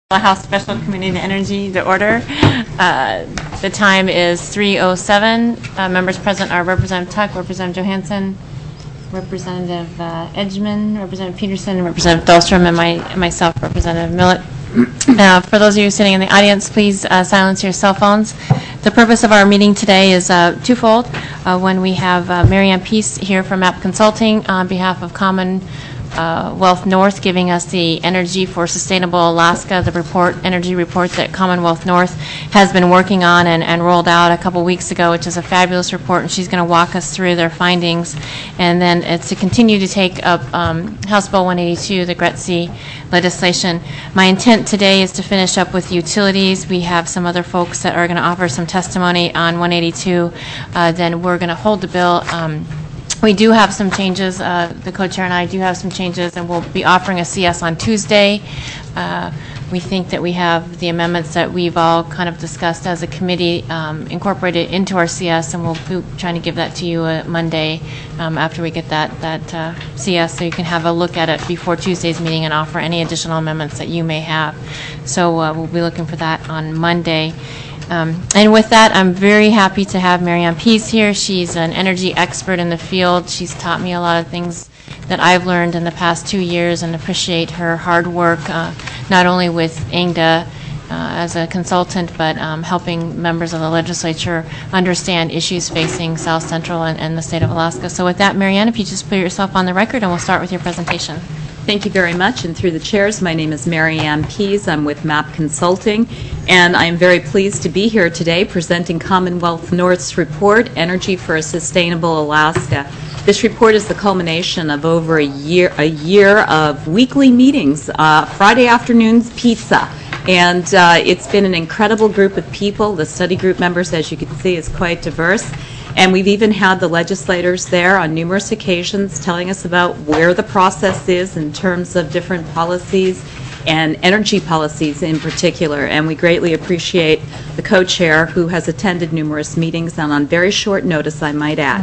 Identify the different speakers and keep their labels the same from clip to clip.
Speaker 1: House Special Committee on Energy to order. The time is 3:07. Members present are Representative Tuck, Representative Johansson, Representative Edgman, Representative Peterson, Representative Dahlstrom, and myself, Representative Millett. For those of you sitting in the audience, please silence your cell phones. The purpose of our meeting today is twofold. When we have Mary Ann Peace here from MAP Consulting on behalf of Commonwealth North, giving us the Energy for Sustainable Alaska, the energy report that Commonwealth North has been working on and rolled out a couple weeks ago, which is a fabulous report, and she's going to walk us through their findings. And then it's to continue to take up House Bill 182, the GRETC legislation. My intent today is to finish up with utilities. We have some other folks that are going to offer some testimony on 182. Then we're going to hold the bill. We do have some changes. The co-chair and I do have some changes, and we'll be offering a CS on Tuesday. We think that we have the amendments that we've all kind of discussed as a committee incorporated into our CS, and we'll be trying to give that to you Monday after we get that CS, so you can have a look at it before Tuesday's meeting and offer any additional amendments that you may have. So we'll be looking for that on Monday. And with that, I'm very happy to have Mary Ann Peace here. She's an energy expert in the field. She's taught me a lot of things that I've learned in the past 2 years, and appreciate her hard work, not only with ANGDA as a consultant, but helping members of the legislature understand issues facing South Central and the state of Alaska. So with that, Mary Ann, if you just put yourself on the record, and we'll start with your presentation.
Speaker 2: Thank you very much, and through the chairs, my name is Mary Ann Pease. I'm with MAP Consulting, and I'm very pleased to be here today presenting Commonwealth North's report, Energy for a Sustainable Alaska. This report is the culmination of over a year of weekly meetings, Friday afternoons pizza, and it's been an incredible group of people. The study group members, as you can see, is quite diverse. And we've even had the legislators there on numerous occasions telling us about where the process is in terms of different policies and energy policies in particular. And we greatly appreciate the co-chair, who has attended numerous meetings, and on very short notice, I might add.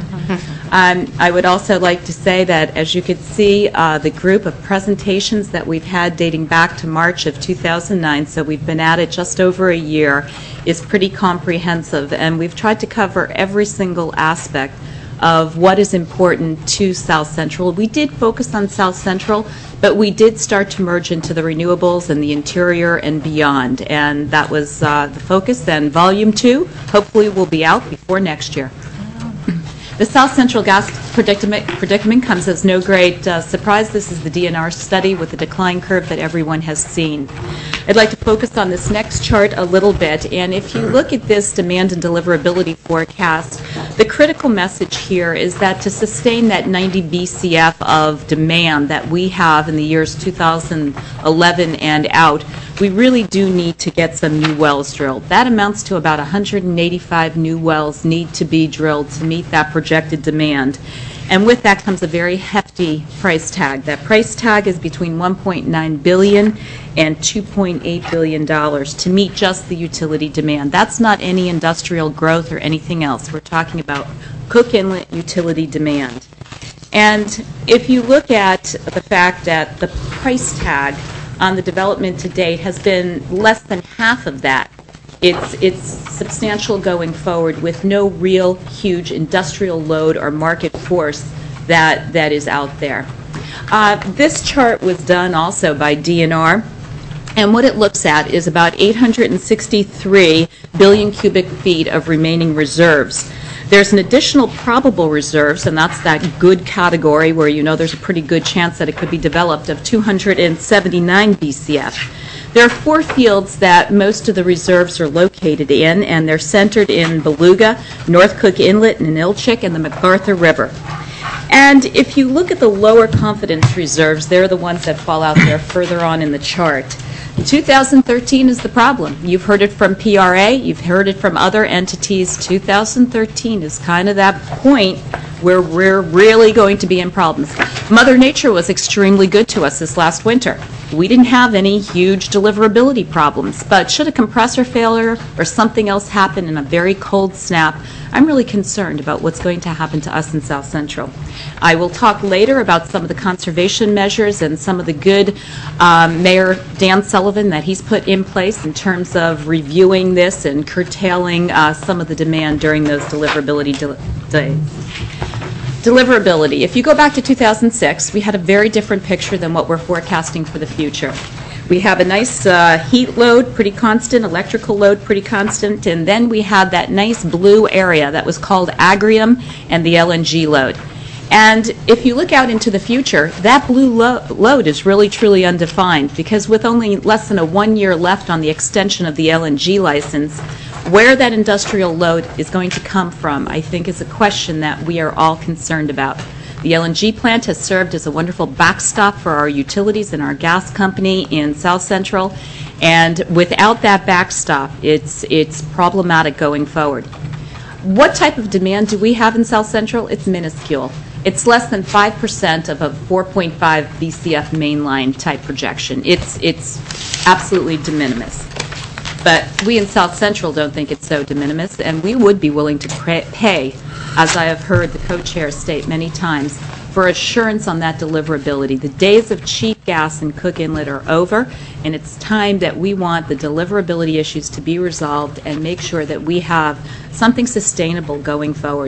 Speaker 2: I would also like to say that, as you could see, the group of presentations that we've had dating back to March of 2009, so we've been at it just over a year, is pretty comprehensive, and we've tried to cover every single aspect of what is important to South Central. We did focus on South Central, but we did start to merge into the renewables and the interior and beyond, and that was the focus. And Volume 2 hopefully will be out before next year. The South Central gas predicament comes as no great surprise. This is the DNR study with the decline curve that everyone has seen. I'd like to focus on this next chart a little bit, and if you look at this demand and deliverability forecast, the critical message here is that to sustain that 90 BCF of demand that we have in the years 2011 and out, we really do need to get some new wells drilled. That amounts to about 185 new wells need to be drilled to meet that projected demand. And with that comes a very hefty price tag. That price tag is between $1.9 billion and $2.8 billion to meet just the utility demand. That's not any industrial growth or anything else. We're talking about Cook Inlet utility demand. And if you look at the fact that the price tag on the development to date has been less than half of that, it's substantial going forward with no real huge industrial load or market force that is out there. This chart was done also by DNR, and what it looks at is about 863 billion cubic feet of remaining reserves. There's an additional probable reserves, and that's that good category where you know there's a pretty good chance that it could be developed, of 279 BCF. There are 4 fields that most of the reserves are located in, and they're centered in Beluga, North Cook Inlet, Ninilchik, and the MacArthur River. And if you look at the lower confidence reserves, they're the ones that fall out there further on in the chart. 2013 is the problem. You've heard it from PRA, you've heard it from other entities. 2013 is kind of that point where we're really going to be in problems. Mother Nature was extremely good to us this last winter. we didn't have any huge deliverability problems. But should a compressor failure or something else happen in a very cold snap, I'm really concerned about what's going to happen to us in South Central. I will talk later about some of the conservation measures and some of the good Mayor Dan Sullivan that he's put in place in terms of reviewing this and curtailing some of the demand during those deliverability days. Deliverability. If you go back to 2006, we had a very different picture than what we're forecasting for the future. We have a nice heat load, pretty constant, electrical load, pretty constant, and then we had that nice blue area that was called Agrium and the LNG load. And if you look out into the future, that blue load is really truly undefined, because with only less than a 1 year left on the extension of the LNG license, where that industrial load is going to come from, I think, is a question that we are all concerned about. The LNG plant has served as a wonderful backstop for our utilities and our gas company in South Central, and without that backstop, it's problematic going forward. What type of demand do we have in South Central? It's minuscule. It's less than 5% of a 4.5 BCF mainline type projection. It's absolutely de minimis. But we in South Central don't think it's so de minimis, and we would be willing to pay, as I have heard the co-chair state many times, for assurance on that deliverability. The days of cheap gas in Cook Inlet are over, and it's time that we want the deliverability issues to be resolved and make sure that we have something sustainable going forward.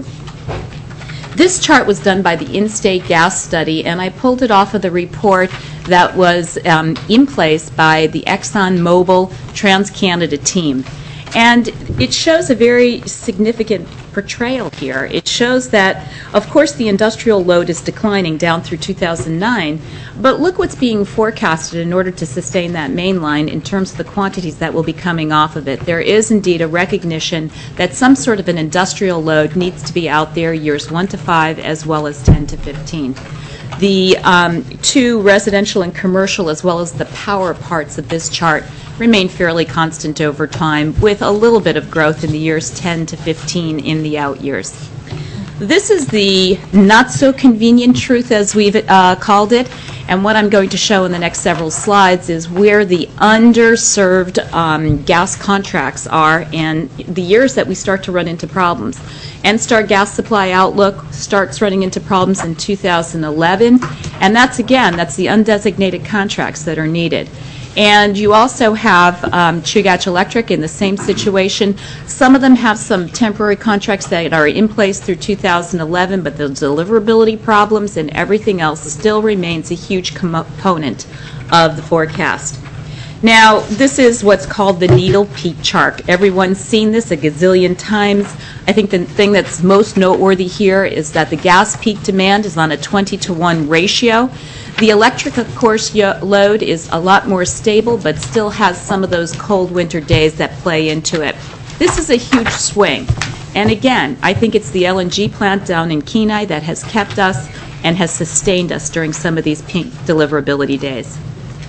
Speaker 2: This chart was done by the In-State Gas Study, and I pulled it off of the report that was in place by the ExxonMobil TransCanada team. And it shows a very significant portrayal here. It shows that, of course, the industrial load is declining down through 2009, but look what's being forecasted in order to sustain that main line in terms of the quantities that will be coming off of it. There is indeed a recognition that some sort of an industrial load needs to be out there years 1 to 5 as well as 10 to 15. The two residential and commercial, as well as the power parts of this chart, remain fairly constant over time, with a little bit of growth in the years 10 to 15 in the out years. This is the not-so-convenient truth, as we've called it, and what I'm going to show in the next several slides is where the underserved gas contracts are and the years that we start to run into problems. NSTAR gas supply outlook starts running into problems in 2011, and that's the undesignated contracts that are needed. And you also have Chugach Electric in the same situation. Some of them have some temporary contracts that are in place through 2011, but the deliverability problems and everything else still remains a huge component of the forecast. Now, this is what's called the needle peak chart. Everyone's seen this a gazillion times. I think the thing that's most noteworthy here is that the gas peak demand is on a 20-to-1 ratio. The electric, of course, load is a lot more stable, but still has some of those cold winter days that play into it. This is a huge swing. And again, I think it's the LNG plant down in Kenai that has kept us and has sustained us during some of these peak deliverability days.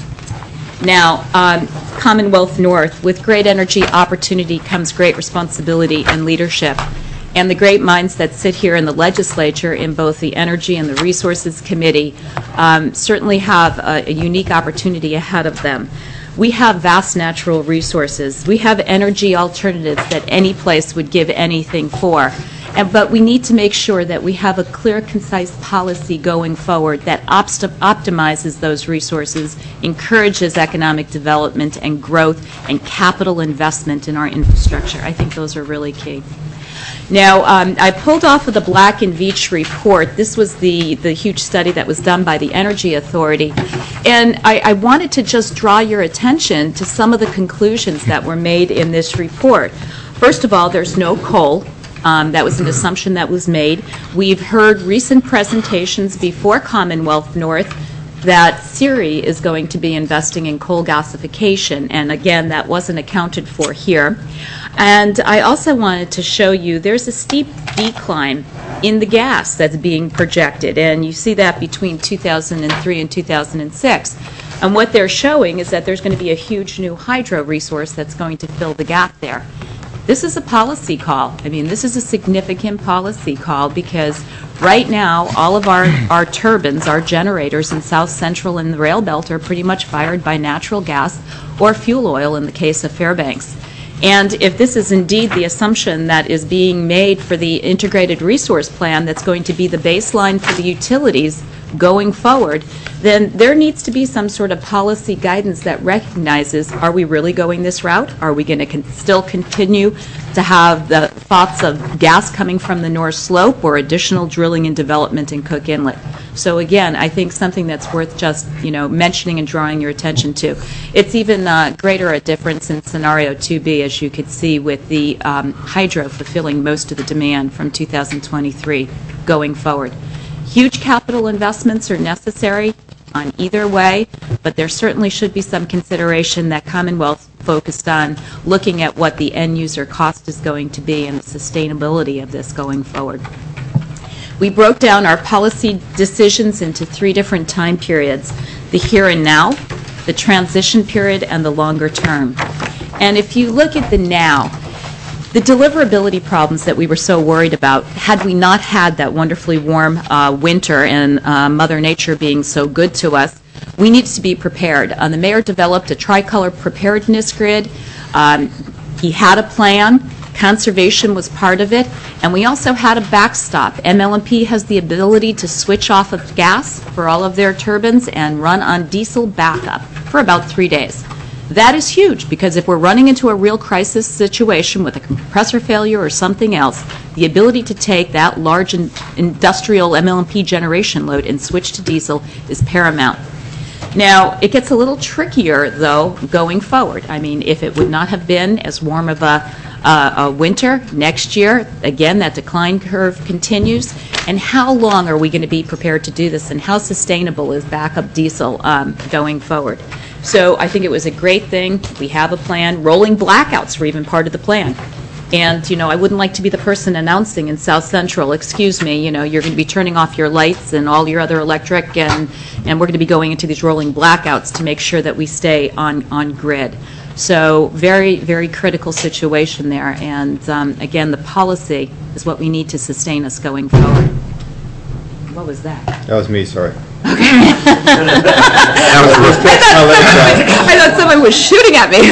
Speaker 2: Now, Commonwealth North, with great energy opportunity comes great responsibility and leadership. And the great minds that sit here in the legislature in both the Energy and the Resources Committee certainly have a unique opportunity ahead of them. We have vast natural resources. We have energy alternatives that any place would give anything for. But we need to make sure that we have a clear, concise policy going forward that optimizes those resources, encourages economic development and growth and capital investment in our infrastructure. I think those are really key. Now, I pulled off of the Black and Veatch report. This was the huge study that was done by the Energy Authority. And I wanted to just draw your attention to some of the conclusions that were made in this report. First of all, there's no coal. That was an assumption that was made. We've heard recent presentations before Commonwealth North that SERI is going to be investing in coal gasification, and again, that wasn't accounted for here. And I also wanted to show you there's a steep decline in the gas that's being projected, and you see that between 2003 and 2006. And what they're showing is that there's going to be a huge new hydro resource that's going to fill the gap there. This is a policy call. I mean, this is a significant policy call because right now, all of our turbines, our generators in South Central and the Rail Belt are pretty much fired by natural gas or fuel oil in the case of Fairbanks. And if this is indeed the assumption that is being made for the integrated resource plan that's going to be the baseline for the utilities going forward, then there needs to be some sort of policy guidance that recognizes, are we really going this route? Are we going to still continue to have the thoughts of gas coming from the North Slope or additional drilling and development in Cook Inlet? So again, I think something that's worth just mentioning and drawing your attention to. It's even greater a difference in scenario 2B, as you could see, with the hydro fulfilling most of the demand from 2023 going forward. Huge capital investments are necessary on either way, but there certainly should be some consideration that Commonwealth focused on looking at what the end user cost is going to be and the sustainability of this going forward. We broke down our policy decisions into 3 different time periods: the here and now, the transition period, and the longer term. And if you look at the now, the deliverability problems that we were so worried about, had we not had that wonderfully warm winter and Mother Nature being so good to us, we needed to be prepared. The mayor developed a tricolor preparedness grid. He had a plan. Conservation was part of it. And we also had a backstop. ML&P has the ability to switch off of gas for all of their turbines and run on diesel backup for about 3 days. That is huge, because if we're running into a real crisis situation with a compressor failure or something else, the ability to take that large industrial ML&P generation load and switch to diesel is paramount. Now, it gets a little trickier, though, going forward. I mean, if it would not have been as warm of a winter next year, again, that decline curve continues. And how long are we going to be prepared to do this, and how sustainable is backup diesel going forward? So I think it was a great thing. We have a plan. Rolling blackouts were even part of the plan. And, I wouldn't like to be the person announcing in South Central, excuse me, you're going to be turning off your lights and all your other electric, and we're going to be going into these rolling blackouts to make sure that we stay on grid. So very, very critical situation there. And, again, the policy is what we need to sustain us going forward. What was that?
Speaker 3: That was me, sorry.
Speaker 2: I thought someone was shooting at me.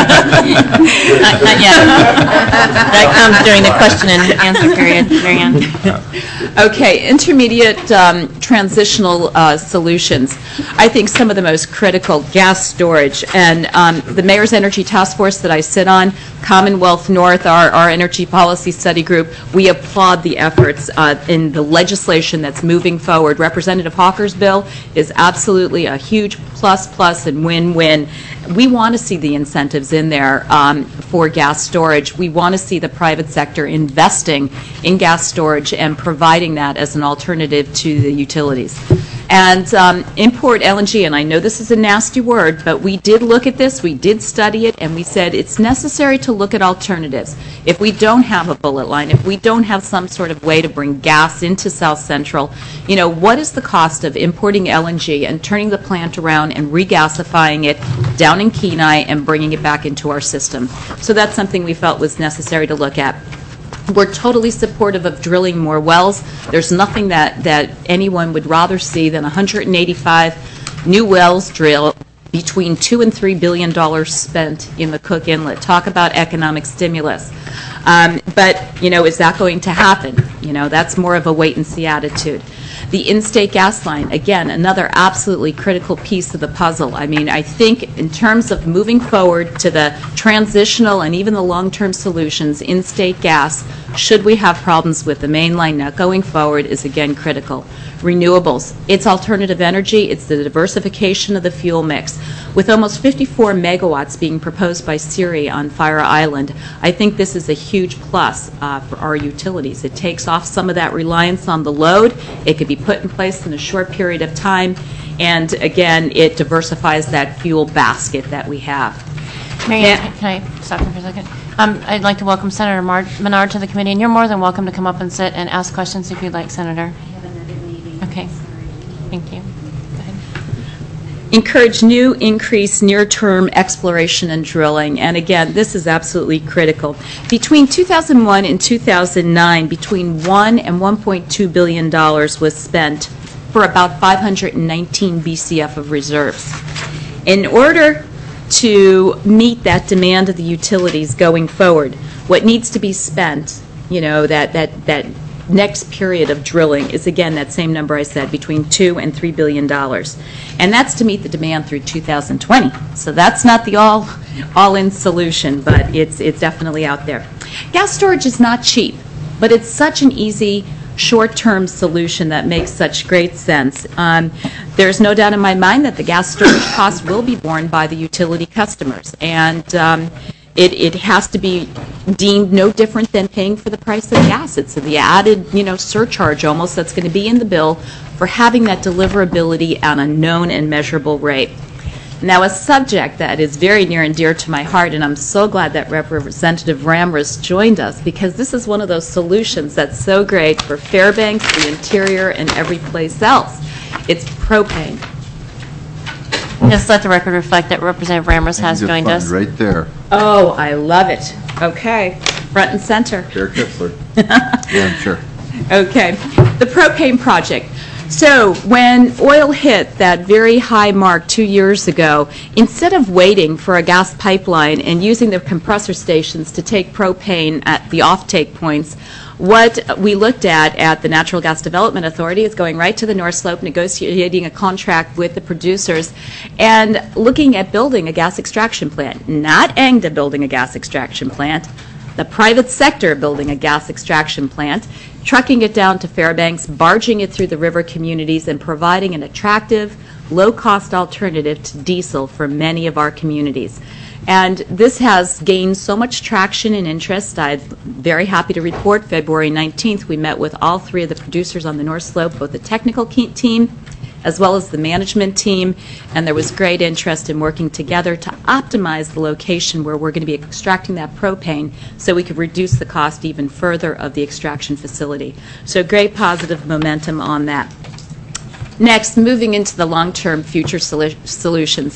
Speaker 1: Not yet. That comes during the question and answer period, Mary Ann.
Speaker 2: Okay, intermediate transitional solutions. I think some of the most critical, gas storage. And the Mayor's Energy Task Force that I sit on, Commonwealth North, our energy policy study group, we applaud the efforts in the legislation that's moving forward. Representative Hawker's bill is absolutely a huge plus and win-win. We want to see the incentives in there for gas storage. We want to see the private sector investing in gas storage and providing that as an alternative to the utilities. And import LNG, and I know this is a nasty word, but we did look at this, we did study it, and we said it's necessary to look at alternatives. If we don't have a bullet line, if we don't have some sort of way to bring gas into South Central, what is the cost of importing LNG and turning the plant around and regasifying it down in Kenai and bringing it back into our system? So that's something we felt was necessary to look at. We're totally supportive of drilling more wells. There's nothing that anyone would rather see than 185 new wells drilled, between $2 and $3 billion spent in the Cook Inlet. Talk about economic stimulus. But, is that going to happen? That's more of a wait-and-see attitude. The in-state gas line, again, another absolutely critical piece of the puzzle. I mean, I think in terms of moving forward to the transitional and even the long-term solutions, in-state gas, should we have problems with the main line now going forward, is again critical. Renewables, it's alternative energy, it's the diversification of the fuel mix. With almost 54 megawatts being proposed by SERI on Fire Island, I think this is a huge plus for our utilities. It takes off some of that reliance on the load. It could be put in place in a short period of time, and again, it diversifies that fuel basket that we have.
Speaker 1: Mary Ann, can I stop you for a second? I'd like to welcome Senator Menard to the committee, and you're more than welcome to come up and sit and ask questions if you'd like, Senator. Okay. Thank you. Go ahead.
Speaker 2: encourage new, increased near-term exploration and drilling. And again, this is absolutely critical. Between 2001 and 2009, between $1 and $1.2 billion was spent for about 519 BCF of reserves. In order to meet that demand of the utilities going forward, what needs to be spent, that next period of drilling is, again, that same number I said, between $2 and $3 billion. And that's to meet the demand through 2020. So that's not the all-in solution, but it's definitely out there. Gas storage is not cheap, but it's such an easy short-term solution that makes such great sense. There's no doubt in my mind that the gas storage cost will be borne by the utility customers, and it has to be deemed no different than paying for the price of gas. It's the added, surcharge almost that's going to be in the bill for having that deliverability on a known and measurable rate. Now, a subject that is very near and dear to my heart, and I'm so glad that Representative Ramrus joined us, because this is one of those solutions that's so great for Fairbanks, the interior, and every place else. It's propane.
Speaker 1: Just let the record reflect that Representative Ramrus has joined us.
Speaker 3: Right there.
Speaker 2: Oh, I love it. Okay, front and center.
Speaker 3: Chair Kitzler. Yeah, sure.
Speaker 2: Okay, the propane project. So when oil hit that very high mark 2 years ago, instead of waiting for a gas pipeline and using the compressor stations to take propane at the offtake points, what we looked at the Natural Gas Development Authority is going right to the North Slope, negotiating a contract with the producers, and looking at building a gas extraction plant. Not ANGDA building a gas extraction plant, the private sector building a gas extraction plant, trucking it down to Fairbanks, barging it through the river communities, and providing an attractive, low-cost alternative to diesel for many of our communities. And this has gained so much traction and interest. I'm very happy to report February 19th we met with all three of the producers on the North Slope, both the technical team as well as the management team, and there was great interest in working together to optimize the location where we're going to be extracting that propane so we could reduce the cost even further of the extraction facility. So great positive momentum on that. Next, moving into the long-term future solutions.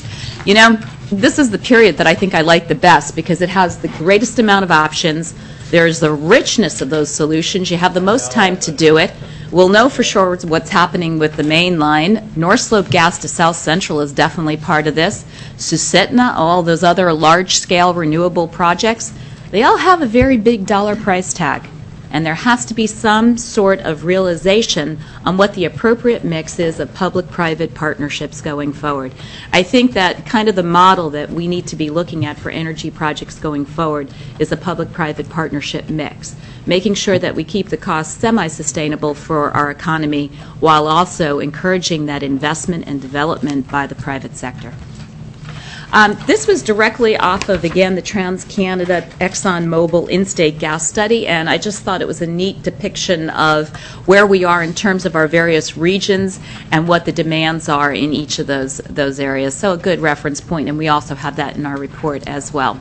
Speaker 2: This is the period that I think I like the best because it has the greatest amount of options. There's the richness of those solutions. You have the most time to do it. We'll know for sure what's happening with the main line. North Slope Gas to South Central is definitely part of this. Susitna, all those other large-scale renewable projects, they all have a very big dollar price tag. And there has to be some sort of realization on what the appropriate mix is of public-private partnerships going forward. I think that kind of the model that we need to be looking at for energy projects going forward is a public-private partnership mix, making sure that we keep the costs semi-sustainable for our economy while also encouraging that investment and development by the private sector. This was directly off of, again, the TransCanada ExxonMobil in-state gas study, and I just thought it was a neat depiction of where we are in terms of our various regions and what the demands are in each of those areas. So a good reference point, and we also have that in our report as well.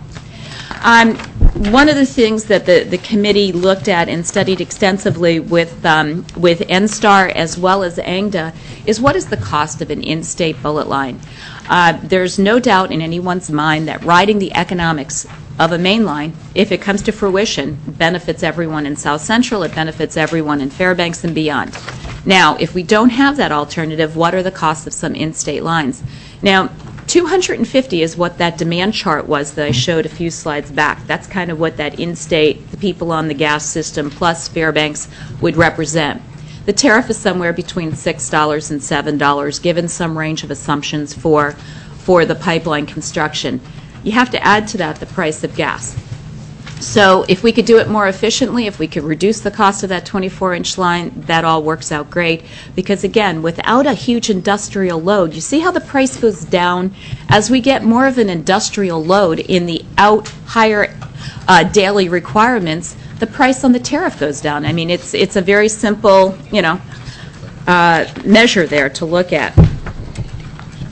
Speaker 2: One of the things that the committee looked at and studied extensively with NSTAR as well as ANGDA is what is the cost of an in-state bullet line. There's no doubt in anyone's mind that riding the economics of a main line, if it comes to fruition, benefits everyone in South Central, it benefits everyone in Fairbanks and beyond. Now, if we don't have that alternative, what are the costs of some in-state lines? Now, 250 is what that demand chart was that I showed a few slides back. That's kind of what that in-state, the people on the gas system plus Fairbanks would represent. The tariff is somewhere between $6 and $7, given some range of assumptions for the pipeline construction. You have to add to that the price of gas. So if we could do it more efficiently, if we could reduce the cost of that 24-inch line, that all works out great. Because again, without a huge industrial load, you see how the price goes down as we get more of an industrial load in the higher daily requirements. The price on the tariff goes down. I mean, it's a very simple, measure there to look at.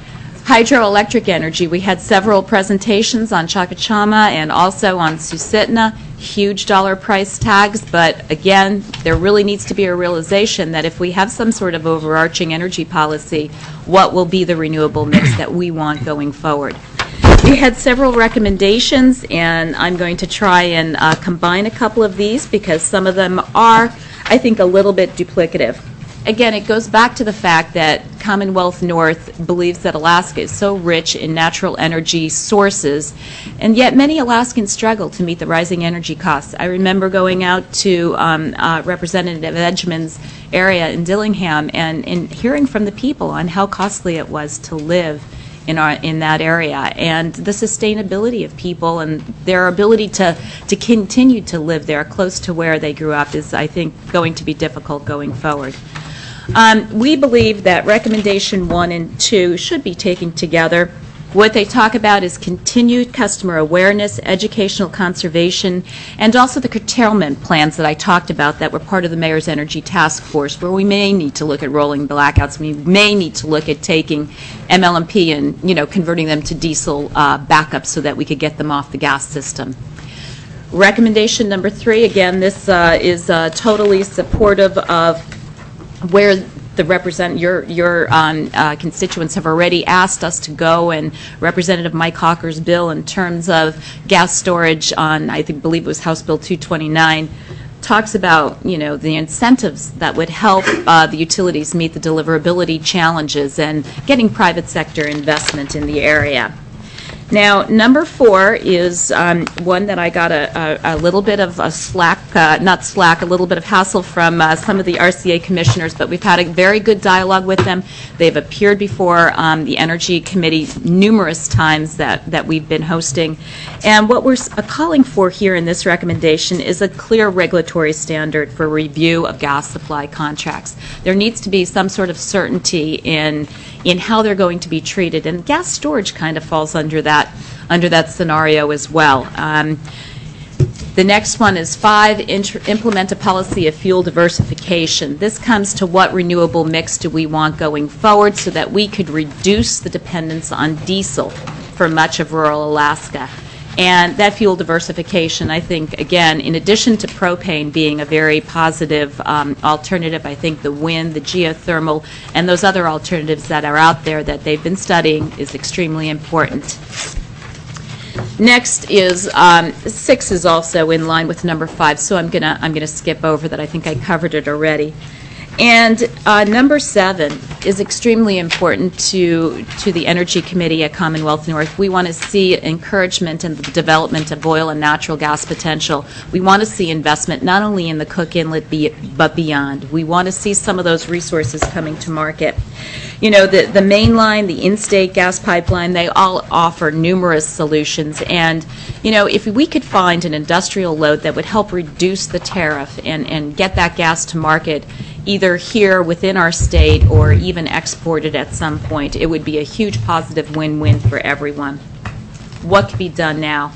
Speaker 2: Hydroelectric energy, we had several presentations on Chakachama and also on Susitna, huge dollar price tags, but again, there really needs to be a realization that if we have some sort of overarching energy policy, what will be the renewable mix that we want going forward? We had several recommendations, and I'm going to try and combine a couple of these because some of them are, I think, a little bit duplicative. Again, it goes back to the fact that Commonwealth North believes that Alaska is so rich in natural energy sources, and yet many Alaskans struggle to meet the rising energy costs. I remember going out to Representative Edgman's area in Dillingham and hearing from the people on how costly it was to live in that area, and the sustainability of people and their ability to continue to live there close to where they grew up is, I think, going to be difficult going forward. We believe that recommendation 1 and 2 should be taken together. What they talk about is continued customer awareness, educational conservation, and also the curtailment plans that I talked about that were part of the Mayor's Energy Task Force, where we may need to look at rolling blackouts. We may need to look at taking MLMP and, converting them to diesel backup so that we could get them off the gas system. Recommendation number 3, again, this is totally supportive of where your constituents have already asked us to go, and Representative Mike Hawker's bill in terms of gas storage on, believe it was House Bill 229, talks about, the incentives that would help the utilities meet the deliverability challenges and getting private sector investment in the area. Now, number 4 is one that I got a little bit of a a little bit of hassle from some of the RCA commissioners, but we've had a very good dialogue with them. They've appeared before the Energy Committee numerous times that we've been hosting. And what we're calling for here in this recommendation is a clear regulatory standard for review of gas supply contracts. There needs to be some sort of certainty in how they're going to be treated, and gas storage kind of falls under that scenario as well. The next one is 5, implement a policy of fuel diversification. This comes to what renewable mix do we want going forward so that we could reduce the dependence on diesel for much of rural Alaska. And that fuel diversification, I think, again, in addition to propane being a very positive alternative, I think the wind, the geothermal, and those other alternatives that are out there that they've been studying is extremely important. Next is 6 is also in line with number 5, so I'm gonna skip over that. I think I covered it already. And number 7 is extremely important to the Energy Committee at Commonwealth North. We want to see encouragement in the development of oil and natural gas potential. We want to see investment not only in the Cook Inlet but beyond. We want to see some of those resources coming to market. The main line, the in-state gas pipeline, they all offer numerous solutions. And, if we could find an industrial load that would help reduce the tariff and get that gas to market, either here within our state or even exported at some point, it would be a huge positive win-win for everyone. What can be done now?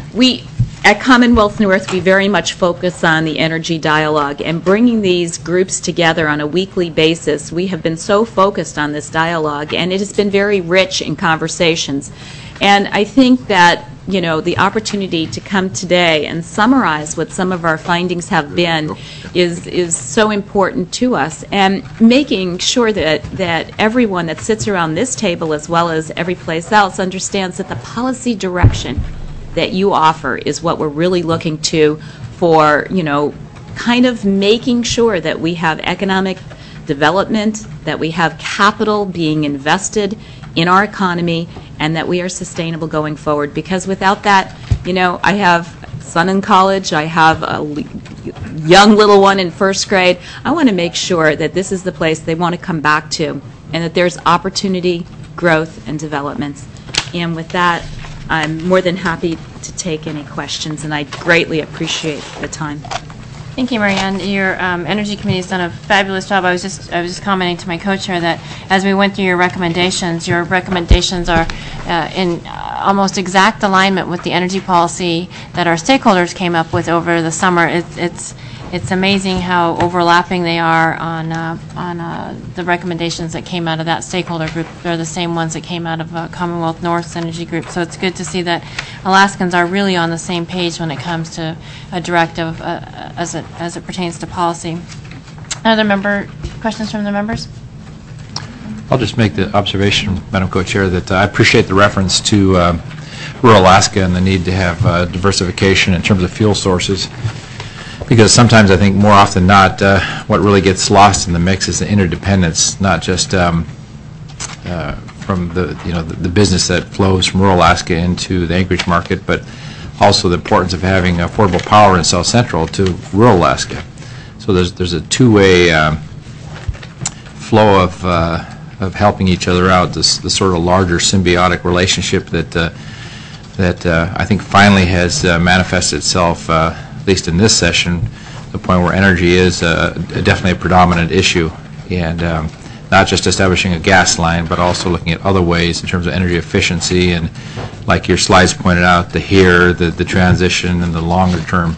Speaker 2: At Commonwealth North, we very much focus on the energy dialogue and bringing these groups together on a weekly basis. We have been so focused on this dialogue, and it has been very rich in conversations. And I think that the opportunity to come today and summarize what some of our findings have been is so important to us, and making sure that everyone that sits around this table as well as every place else understands that the policy direction that you offer is what we're really looking to for, kind of making sure that we have economic development, that we have capital being invested in our economy, and that we are sustainable going forward. Because without that, I have a son in college, I have a young little one in first grade. I want to make sure that this is the place they want to come back to, and that there's opportunity, growth, and development. And with that, I'm more than happy to take any questions, and I greatly appreciate the time.
Speaker 1: Thank you, Marianne. Your Energy Committee has done a fabulous job. I was just commenting to my co-chair that as we went through your recommendations are in almost exact alignment with the energy policy that our stakeholders came up with over the summer. it's amazing how overlapping they are on the recommendations that came out of that stakeholder group. They're the same ones that came out of Commonwealth North's energy group. So it's good to see that Alaskans are really on the same page when it comes to a directive as it pertains to policy. Other questions from the members?
Speaker 3: I'll just make the observation, Madam Co-Chair, that I appreciate the reference to rural Alaska and the need to have diversification in terms of fuel sources, because sometimes I think more often than not what really gets lost in the mix is the interdependence, not just from the business that flows from rural Alaska into the Anchorage market, but also the importance of having affordable power in South Central to rural Alaska. So there's a two-way flow of helping each other out. This sort of larger symbiotic relationship that I think finally has manifested itself, at least in this session, to the point where energy is definitely a predominant issue, and not just establishing a gas line, but also looking at other ways in terms of energy efficiency and, like your slides pointed out, the transition and the longer term.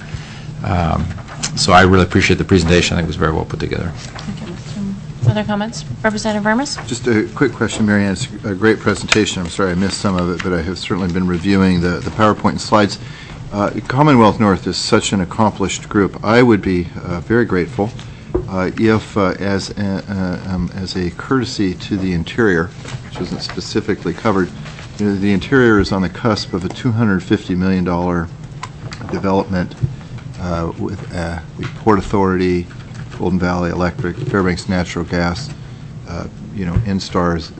Speaker 3: So I really appreciate the presentation. I think it was very well put together.
Speaker 1: Other comments? Representative Vermes?
Speaker 4: Just a quick question, Marianne. It's a great presentation. I'm sorry I missed some of it, but I have certainly been reviewing the PowerPoint and slides. Commonwealth North is such an accomplished group. I would be very grateful if, as a courtesy to the Interior, which isn't specifically covered, the Interior is on the cusp of a $250 million development with the Port Authority, Golden Valley Electric, Fairbanks Natural Gas. Instar's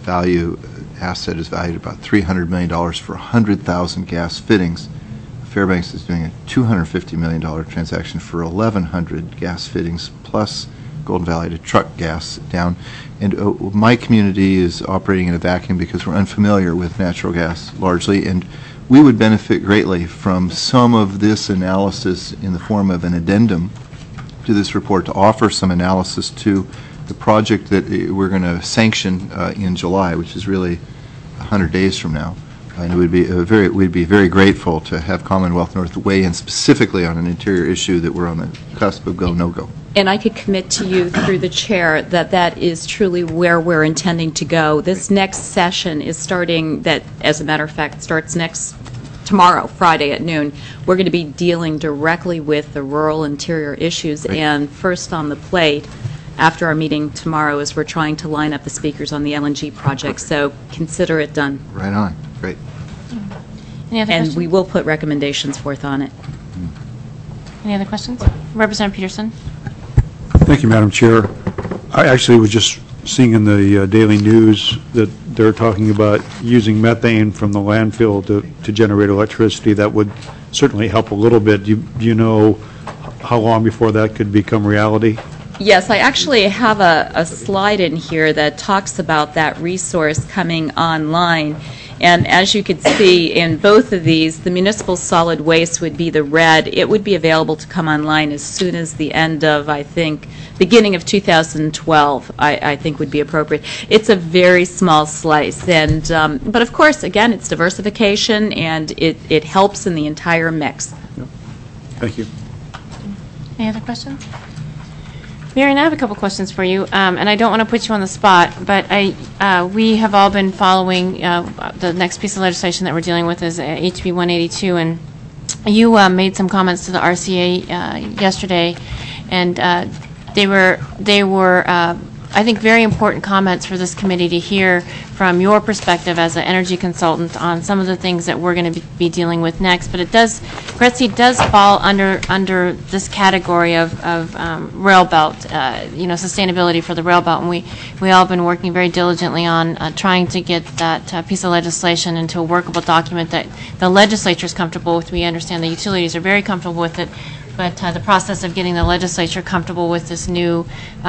Speaker 4: asset is valued at about $300 million for 100,000 gas fittings. Fairbanks is doing a $250 million transaction for 1,100 gas fittings, plus Golden Valley to truck gas down. And my community is operating in a vacuum because we're unfamiliar with natural gas largely, and we would benefit greatly from some of this analysis in the form of an addendum to this report to offer some analysis to the project that we're going to sanction in July, which is really 100 days from now. And we'd be very grateful to have Commonwealth North weigh in specifically on an Interior issue that we're on the cusp of go, no go.
Speaker 2: And I could commit to you through the chair that is truly where we're intending to go. This next session is starting, that as a matter of fact starts tomorrow, Friday at noon. We're going to be dealing directly with the rural Interior issues. Right. And first on the plate after our meeting tomorrow is we're trying to line up the speakers on the LNG project. So consider it done.
Speaker 4: Right on. Great.
Speaker 1: Any other questions?
Speaker 2: And we will put recommendations forth on it.
Speaker 1: Any other questions? Representative Peterson.
Speaker 5: Thank you, Madam Chair. I actually was just seeing in the daily news that they're talking about using methane from the landfill to generate electricity. That would certainly help a little bit. Do you know how long before that could become reality?
Speaker 2: Yes, I actually have a slide in here that talks about that resource coming online. And as you could see in both of these, the municipal solid waste would be the red. It would be available to come online as soon as the end of, I think, beginning of 2012, I think would be appropriate. It's a very small slice. And but of course, again, it's diversification, and it helps in the entire mix.
Speaker 5: Yep. Thank you.
Speaker 1: Any other questions? Marion, I have a couple questions for you, and I don't want to put you on the spot, but we have all been following the next piece of legislation that we're dealing with is HB 182, and you made some comments to the RCA yesterday, and they were I think very important comments for this committee to hear from your perspective as an energy consultant on some of the things that we're going to be dealing with next. But GRETC does fall under this category of rail belt, sustainability for the rail belt, and we all have been working very diligently on trying to get that piece of legislation into a workable document that the legislature is comfortable with. We understand the utilities are very comfortable with it, but the process of getting the legislature comfortable with this new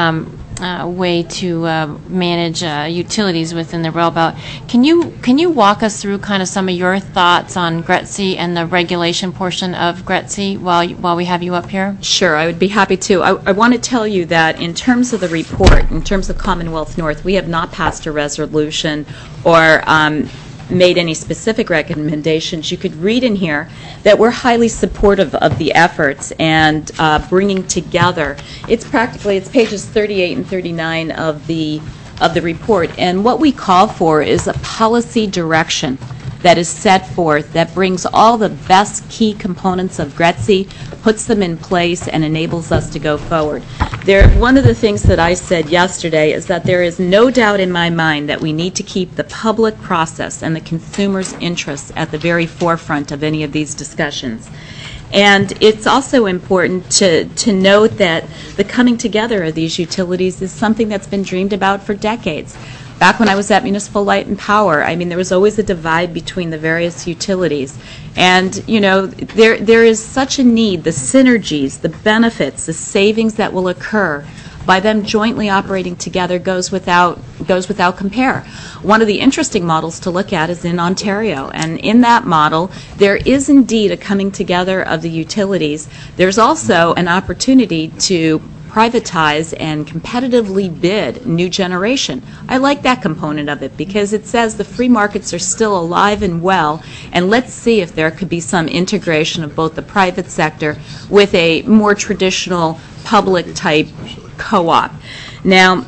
Speaker 1: way to manage utilities within the rail belt. Can you walk us through kind of some of your thoughts on GRETC and the regulation portion of GRETC while we have you up here?
Speaker 2: Sure, I would be happy to. I want to tell you that in terms of the report, in terms of Commonwealth North, we have not passed a resolution or made any specific recommendations, you could read in here that we're highly supportive of the efforts and bringing together. It's pages 38 and 39 of the report, and what we call for is a policy direction that is set forth that brings all the best key components of GRETC, puts them in place, and enables us to go forward. One of the things that I said yesterday is that there is no doubt in my mind that we need to keep the public process and the consumer's interests at the very forefront of any of these discussions. And it's also important to note that the coming together of these utilities is something that's been dreamed about for decades. Back when I was at Municipal Light and Power, I mean, there was always a divide between the various utilities. And, you know, there is such a need, the synergies, the benefits, the savings that will occur by them jointly operating together goes without compare. One of the interesting models to look at is in Ontario, and in that model, there is indeed a coming together of the utilities. There's also an opportunity to privatize and competitively bid new generation. I like that component of it because it says the free markets are still alive and well, and let's see if there could be some integration of both the private sector with a more traditional public type co-op. Now,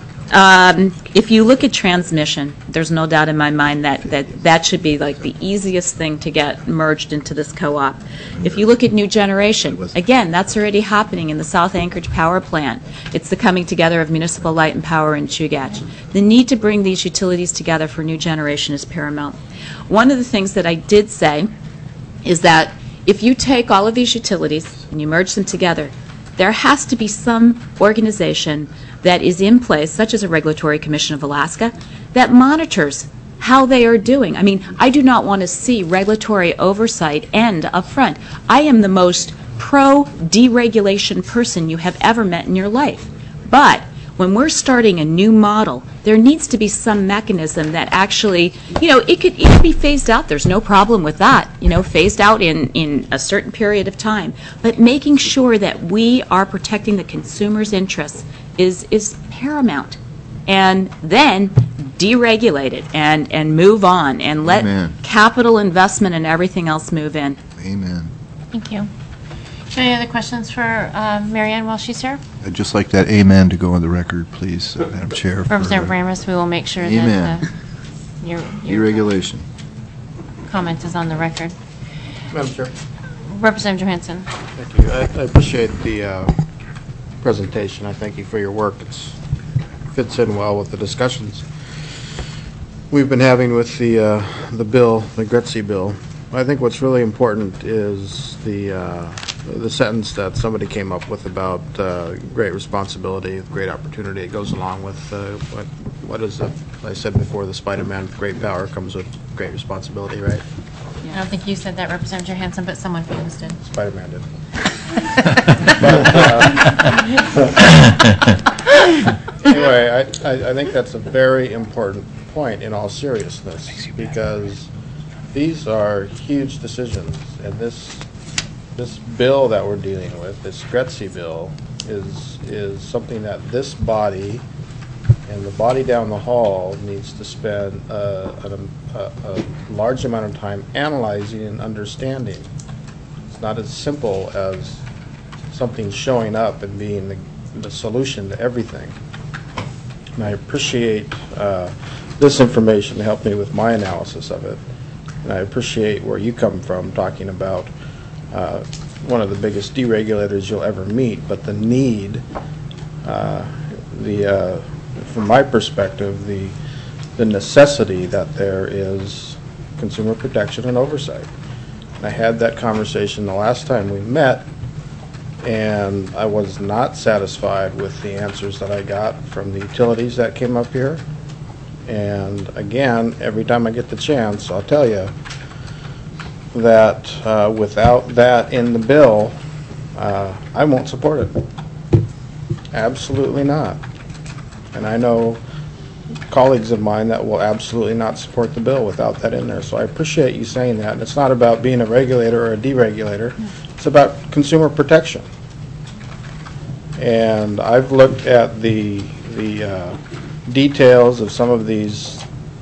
Speaker 2: if you look at transmission, there's no doubt in my mind that should be like the easiest thing to get merged into this co-op. If you look at new generation, again, that's already happening in the South Anchorage Power Plant. It's the coming together of Municipal Light and Power in Chugach. The need to bring these utilities together for new generation is paramount. One of the things that I did say is that if you take all of these utilities and you merge them together, there has to be some organization that is in place, such as a Regulatory Commission of Alaska, that monitors how they are doing. I mean, I do not want to see regulatory oversight end up front. I am the most pro-deregulation person you have ever met in your life. But when we're starting a new model, there needs to be some mechanism that actually, you know, it could be phased out. There's no problem with that, you know, phased out in a certain period of time. But making sure that we are protecting the consumer's interests is paramount. And then deregulate it and move on and let capital investment and everything else move in.
Speaker 4: Amen.
Speaker 1: Thank you. Any other questions for Marianne while she's here?
Speaker 4: I'd just like that amen to go on the record, please, Madam Chair.
Speaker 1: Representative Ramos, we will make sure
Speaker 4: Amen.
Speaker 1: that your
Speaker 4: Deregulation.
Speaker 1: comment is on the record.
Speaker 6: Madam Chair.
Speaker 1: Representative Johansson.
Speaker 6: Thank you. I appreciate the presentation. I thank you for your work. It fits in well with the discussions we've been having with the bill, the GRETC bill. I think what's really important is the sentence that somebody came up with about great responsibility, great opportunity. It goes along with what is it? I said before, the Spider-Man with great power comes with great responsibility, right?
Speaker 1: I don't think you said that, Representative Johansson, but someone famous did.
Speaker 6: Spider-Man did. Anyway, I think that's a very important point in all seriousness, because these are huge decisions, and this bill that we're dealing with, this GRETC bill, is something that this body and the body down the hall needs to spend a large amount of time analyzing and understanding. It's not as simple as something showing up and being the solution to everything. And I appreciate this information to help me with my analysis of it. And I appreciate where you come from talking about one of the biggest deregulators you'll ever meet, but the need, from my perspective, the necessity that there is consumer protection and oversight. And I had that conversation the last time we met, and I was not satisfied with the answers that I got from the utilities that came up here. And again, every time I get the chance, I'll tell you that without that in the bill, I won't support it. Absolutely not. And I know colleagues of mine that will absolutely not support the bill without that in there. So I appreciate you saying that. And it's not about being a regulator or a deregulator. It's about consumer protection. And I've looked at the details of some of these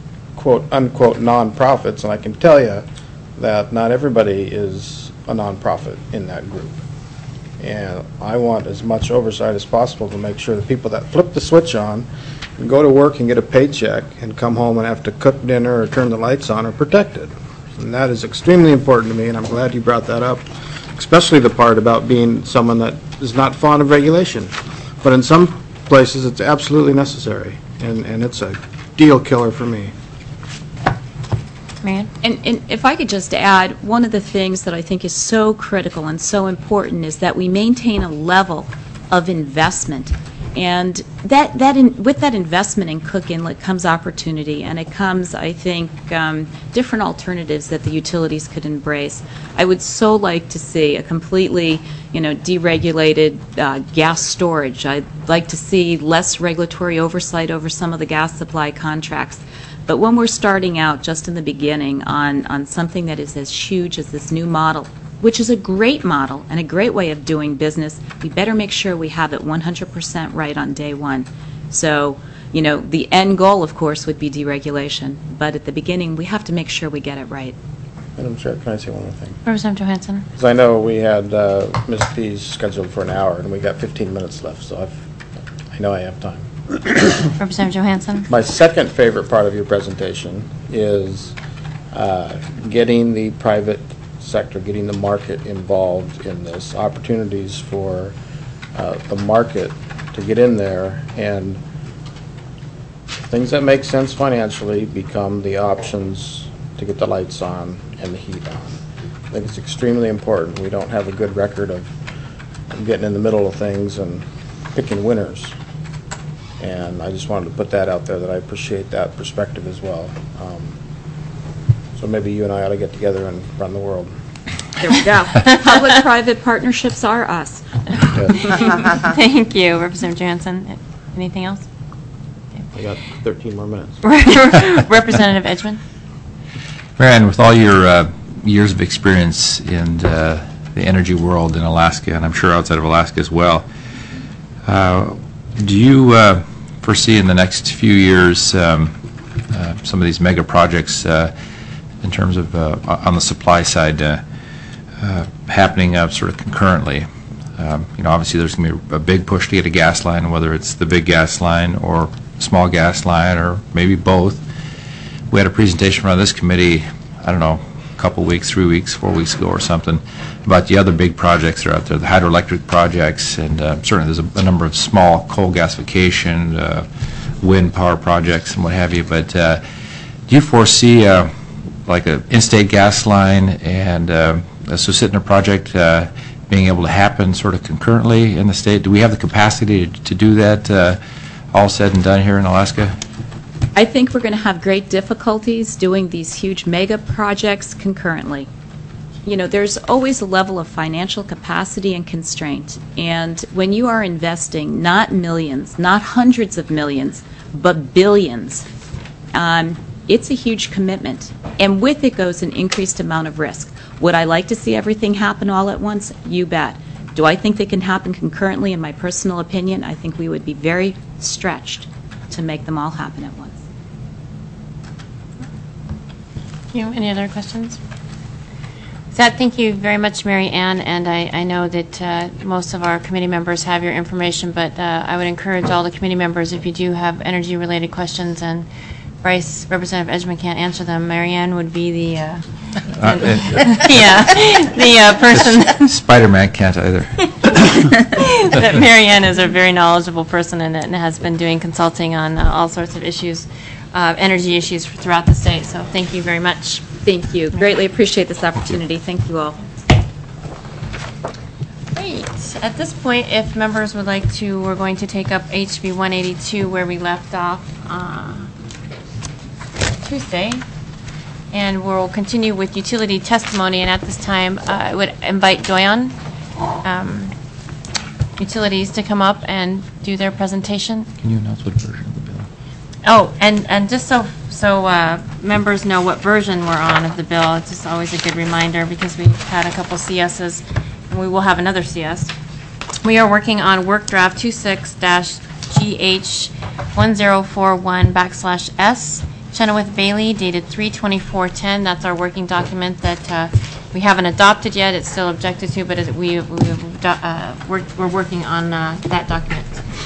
Speaker 6: quote-unquote nonprofits, and I can tell you that not everybody is a nonprofit in that group. And I want as much oversight as possible to make sure the people that flip the switch on and go to work and get a paycheck and come home and have to cook dinner or turn the lights on are protected. And that is extremely important to me, and I'm glad you brought that up, especially the part about being someone that is not fond of regulation. But in some places, it's absolutely necessary, and it's a deal killer for me.
Speaker 1: Marianne?
Speaker 2: And if I could just add, one of the things that I think is so critical and so important is that we maintain a level of investment. And with that investment in Cook Inlet comes opportunity, and it comes, I think, different alternatives that the utilities could embrace. I would so like to see a completely, deregulated gas storage. I'd like to see less regulatory oversight over some of the gas supply contracts. But when we're starting out just in the beginning on something that is as huge as this new model, which is a great model and a great way of doing business, we better make sure we have it 100% right on day one. So, the end goal, of course, would be deregulation. But at the beginning, we have to make sure we get it right.
Speaker 6: Madam Chair, can I say one more thing?
Speaker 1: Representative Johansson?
Speaker 6: Because I know we had Ms. Pease scheduled for an hour, and we got 15 minutes left, so I know I have time.
Speaker 1: Representative Johansson?
Speaker 6: My second favorite part of your presentation is getting the private sector, getting the market involved in this, opportunities for the market to get in there, and things that make sense financially become the options to get the lights on and the heat on. I think it's extremely important. We don't have a good record of getting in the middle of things and picking winners. And I just wanted to put that out there, that I appreciate that perspective as well. So maybe you and I ought to get together and run the world.
Speaker 2: There we go. Public-private partnerships are us.
Speaker 1: Thank you, Representative Johansson. Anything else?
Speaker 6: I got 13 more minutes.
Speaker 1: Representative Edgman?
Speaker 3: Marianne, with all your years of experience in the energy world in Alaska, and I'm sure outside of Alaska as well, do you foresee in the next few years some of these mega projects in terms of on the supply side happening sort of concurrently? Obviously there's going to be a big push to get a gas line, whether it's the big gas line or small gas line or maybe both. We had a presentation from this committee, I don't know, a couple weeks, 3 weeks, 4 weeks ago or something, about the other big projects that are out there, the hydroelectric projects, and certainly there's a number of small coal gasification, wind power projects and what have you. But do you foresee like an in-state gas line and a Susitna project being able to happen sort of concurrently in the state? Do we have the capacity to do that all said and done here in Alaska?
Speaker 2: I think we're going to have great difficulties doing these huge mega projects concurrently. There's always a level of financial capacity and constraint. And when you are investing not millions, not hundreds of millions, but billions, it's a huge commitment. And with it goes an increased amount of risk. Would I like to see everything happen all at once? You bet. Do I think they can happen concurrently? In my personal opinion, I think we would be very stretched to make them all happen at once.
Speaker 1: Any other questions? Thank you very much, Mary Ann, and I know that most of our committee members have your information, but I would encourage all the committee members, if you do have energy-related questions and Representative Edgman can't answer them, Mary Ann would be the person.
Speaker 3: Spider-Man can't either.
Speaker 1: That Mary Ann is a very knowledgeable person and has been doing consulting on all sorts of issues, energy issues throughout the state. So thank you very much.
Speaker 2: Thank you. Greatly appreciate this opportunity. Thank you all.
Speaker 1: Great. At this point, if members would like to, we're going to take up HB 182 where we left off Tuesday. And we'll continue with utility testimony. And at this time, I would invite Doyon Utilities to come up and do their presentation.
Speaker 3: Can you announce what version of the bill?
Speaker 1: Oh, and just so members know what version we're on of the bill, it's just always a good reminder because we've had a couple CSs and we will have another CS. We are working on work draft 26-GH1041/S Chenoweth Bailey dated 3/24/10. That's our working document that we haven't adopted yet. It's still objected to, but we're working on that document.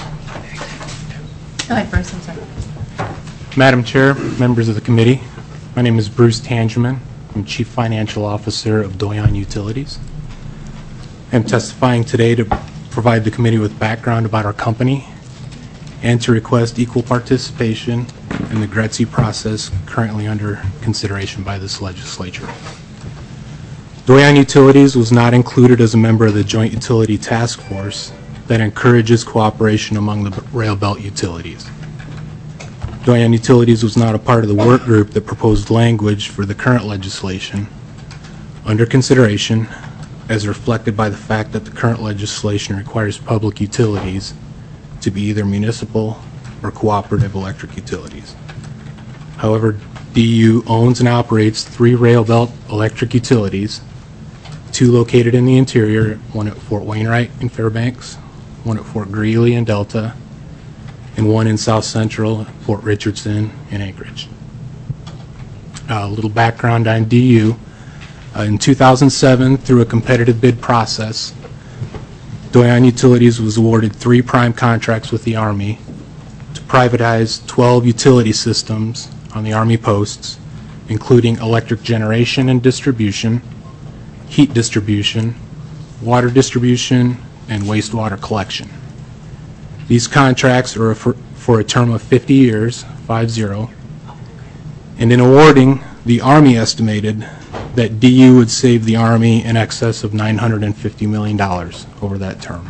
Speaker 1: Go ahead, Bruce. I'm sorry.
Speaker 7: Madam Chair, members of the committee, my name is Bruce Tangeman. I'm Chief Financial Officer of Doyon Utilities. I'm testifying today to provide the committee with background about our company and to request equal participation in the GRETC process currently under consideration by this legislature. Doyon Utilities was not included as a member of the Joint Utility Task Force that encourages cooperation among the rail belt utilities. Doyon Utilities was not a part of the work group that proposed language for the current legislation under consideration, as reflected by the fact that the current legislation requires public utilities to be either municipal or cooperative electric utilities. However, DU owns and operates 3 rail belt electric utilities, 2 located in the interior, one at Fort Wainwright in Fairbanks, one at Fort Greeley in Delta, and one in South Central, Fort Richardson in Anchorage. A little background on DU. In 2007, through a competitive bid process, Doyon Utilities was awarded 3 prime contracts with the Army to privatize 12 utility systems on the Army posts, including electric generation and distribution, heat distribution, water distribution, and wastewater collection. These contracts are for a term of 50 years, 50, and in awarding, the Army estimated that DU would save the Army in excess of $950 million over that term.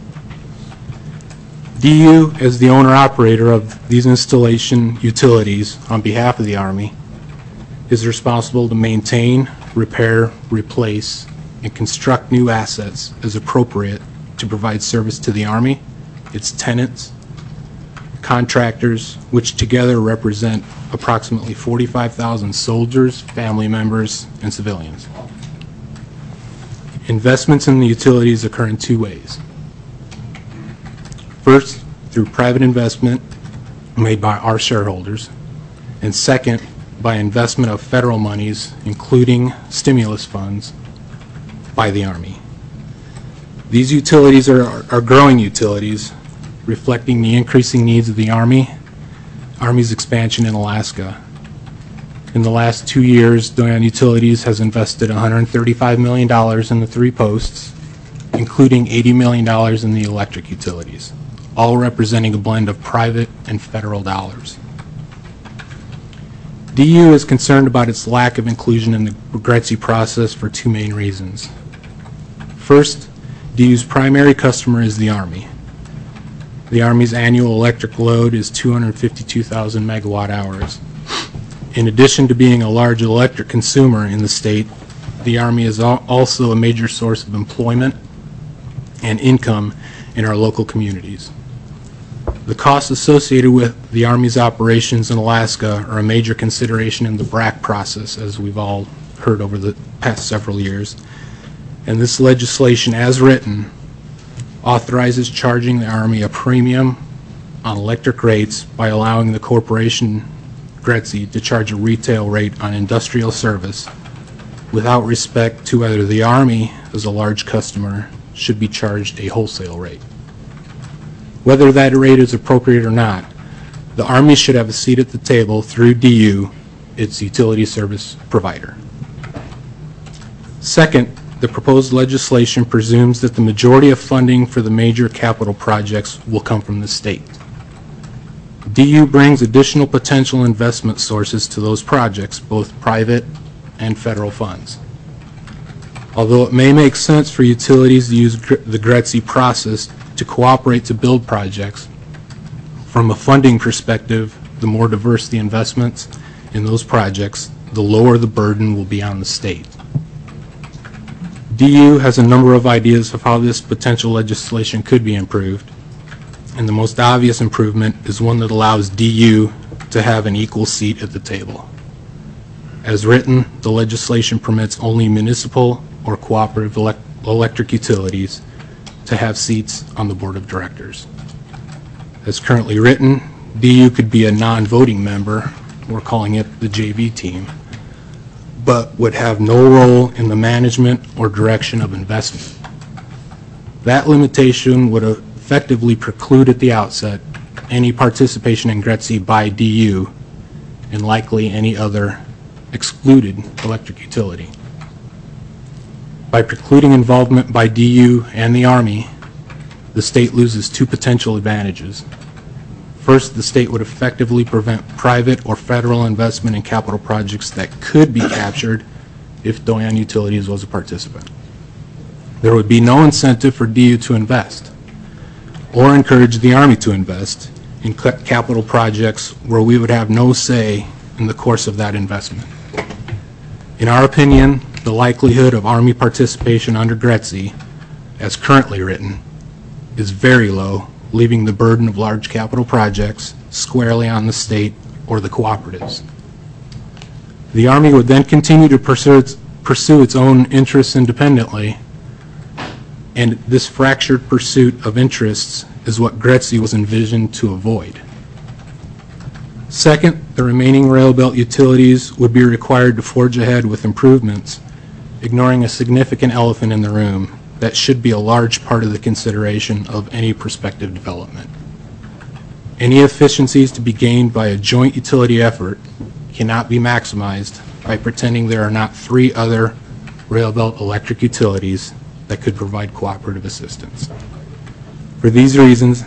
Speaker 7: DU, as the owner-operator of these installation utilities on behalf of the Army, is responsible to maintain, repair, replace, and construct new assets as appropriate to provide service to the Army, its tenants, contractors, which together represent approximately 45,000 soldiers, family members, and civilians. Investments in the utilities occur in 2 ways. First, through private investment made by our shareholders, and second, by investment of federal monies, including stimulus funds, by the Army. These utilities are growing utilities, reflecting the increasing needs of the Army's expansion in Alaska. In the last 2 years, Doyon Utilities has invested $135 million in the 3 posts, including $80 million in the electric utilities, all representing a blend of private and federal dollars. DU is concerned about its lack of inclusion in the GRETC process for 2 main reasons. First, DU's primary customer is the Army. The Army's annual electric load is 252,000 megawatt hours. In addition to being a large electric consumer in the state, the Army is also a major source of employment and income in our local communities. The costs associated with the Army's operations in Alaska are a major consideration in the BRAC process, as we've all heard over the past several years. And this legislation, as written, authorizes charging the Army a premium on electric rates by allowing the corporation GRETC to charge a retail rate on industrial service without respect to whether the Army, as a large customer, should be charged a wholesale rate. Whether that rate is appropriate or not, the Army should have a seat at the table through DU, its utility service provider. Second, the proposed legislation presumes that the majority of funding for the major capital projects will come from the state. DU brings additional potential investment sources to those projects, both private and federal funds. Although it may make sense for utilities to use the GRETC process to cooperate to build projects, from a funding perspective, the more diverse the investments in those projects, the lower the burden will be on the state. DU has a number of ideas of how this potential legislation could be improved, and the most obvious improvement is one that allows DU to have an equal seat at the table. As written, the legislation permits only municipal or cooperative electric utilities to have seats on the board of directors. As currently written, DU could be a non-voting member we're calling it the JV team, but would have no role in the management or direction of investment. That limitation would effectively preclude at the outset any participation in GRETC by DU and likely any other excluded electric utility. By precluding involvement by DU and the Army, the state loses two potential advantages. First, the state would effectively prevent private or federal investment in capital projects that could be captured if Doyon Utilities was a participant. There would be no incentive for DU to invest or encourage the Army to invest in capital projects where we would have no say in the course of that investment. In our opinion, the likelihood of Army participation under GRETC, as currently written, is very low, leaving the burden of large capital projects squarely on the state or the cooperatives. The Army would then continue to pursue its own interests independently, and this fractured pursuit of interests is what GRETC was envisioned to avoid. Second, the remaining rail belt utilities would be required to forge ahead with improvements, ignoring a significant elephant in the room that should be a large part of the consideration of any prospective development. Any efficiencies to be gained by a joint utility effort cannot be maximized by pretending there are not three other rail belt electric utilities that could provide cooperative assistance. For these reasons,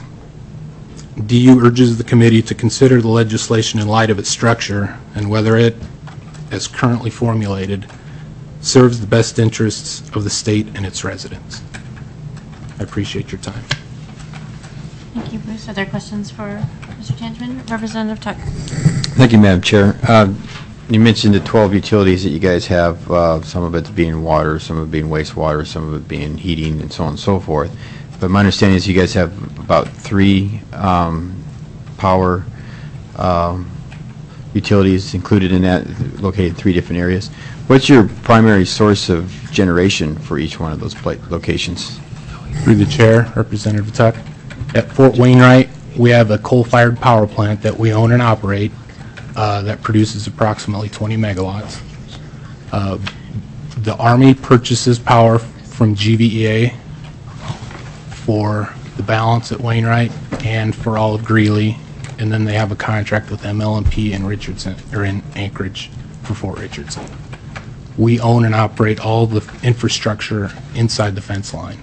Speaker 7: DU urges the committee to consider the legislation in light of its structure and whether it, as currently formulated, serves the best interests of the state and its residents. I appreciate your time.
Speaker 1: Thank you, Bruce. Are there questions for Mr. Tangeman? Representative Tuck.
Speaker 8: Thank you, Madam Chair. You mentioned the 12 utilities that you guys have, some of it being water, some of it being wastewater, some of it being heating, and so on and so forth. But my understanding is you guys have about 3 power utilities included in that, located in 3 different areas. What's your primary source of generation for each one of those locations?
Speaker 7: Through the chair, Representative Tuck. At Fort Wainwright, we have a coal-fired power plant that we own and operate that produces approximately 20 megawatts. The Army purchases power from GVEA for the balance at Wainwright and for all of Greeley, and then they have a contract with ML&P in Richardson, or in Anchorage, for Fort Richardson. We own and operate all the infrastructure inside the fence line.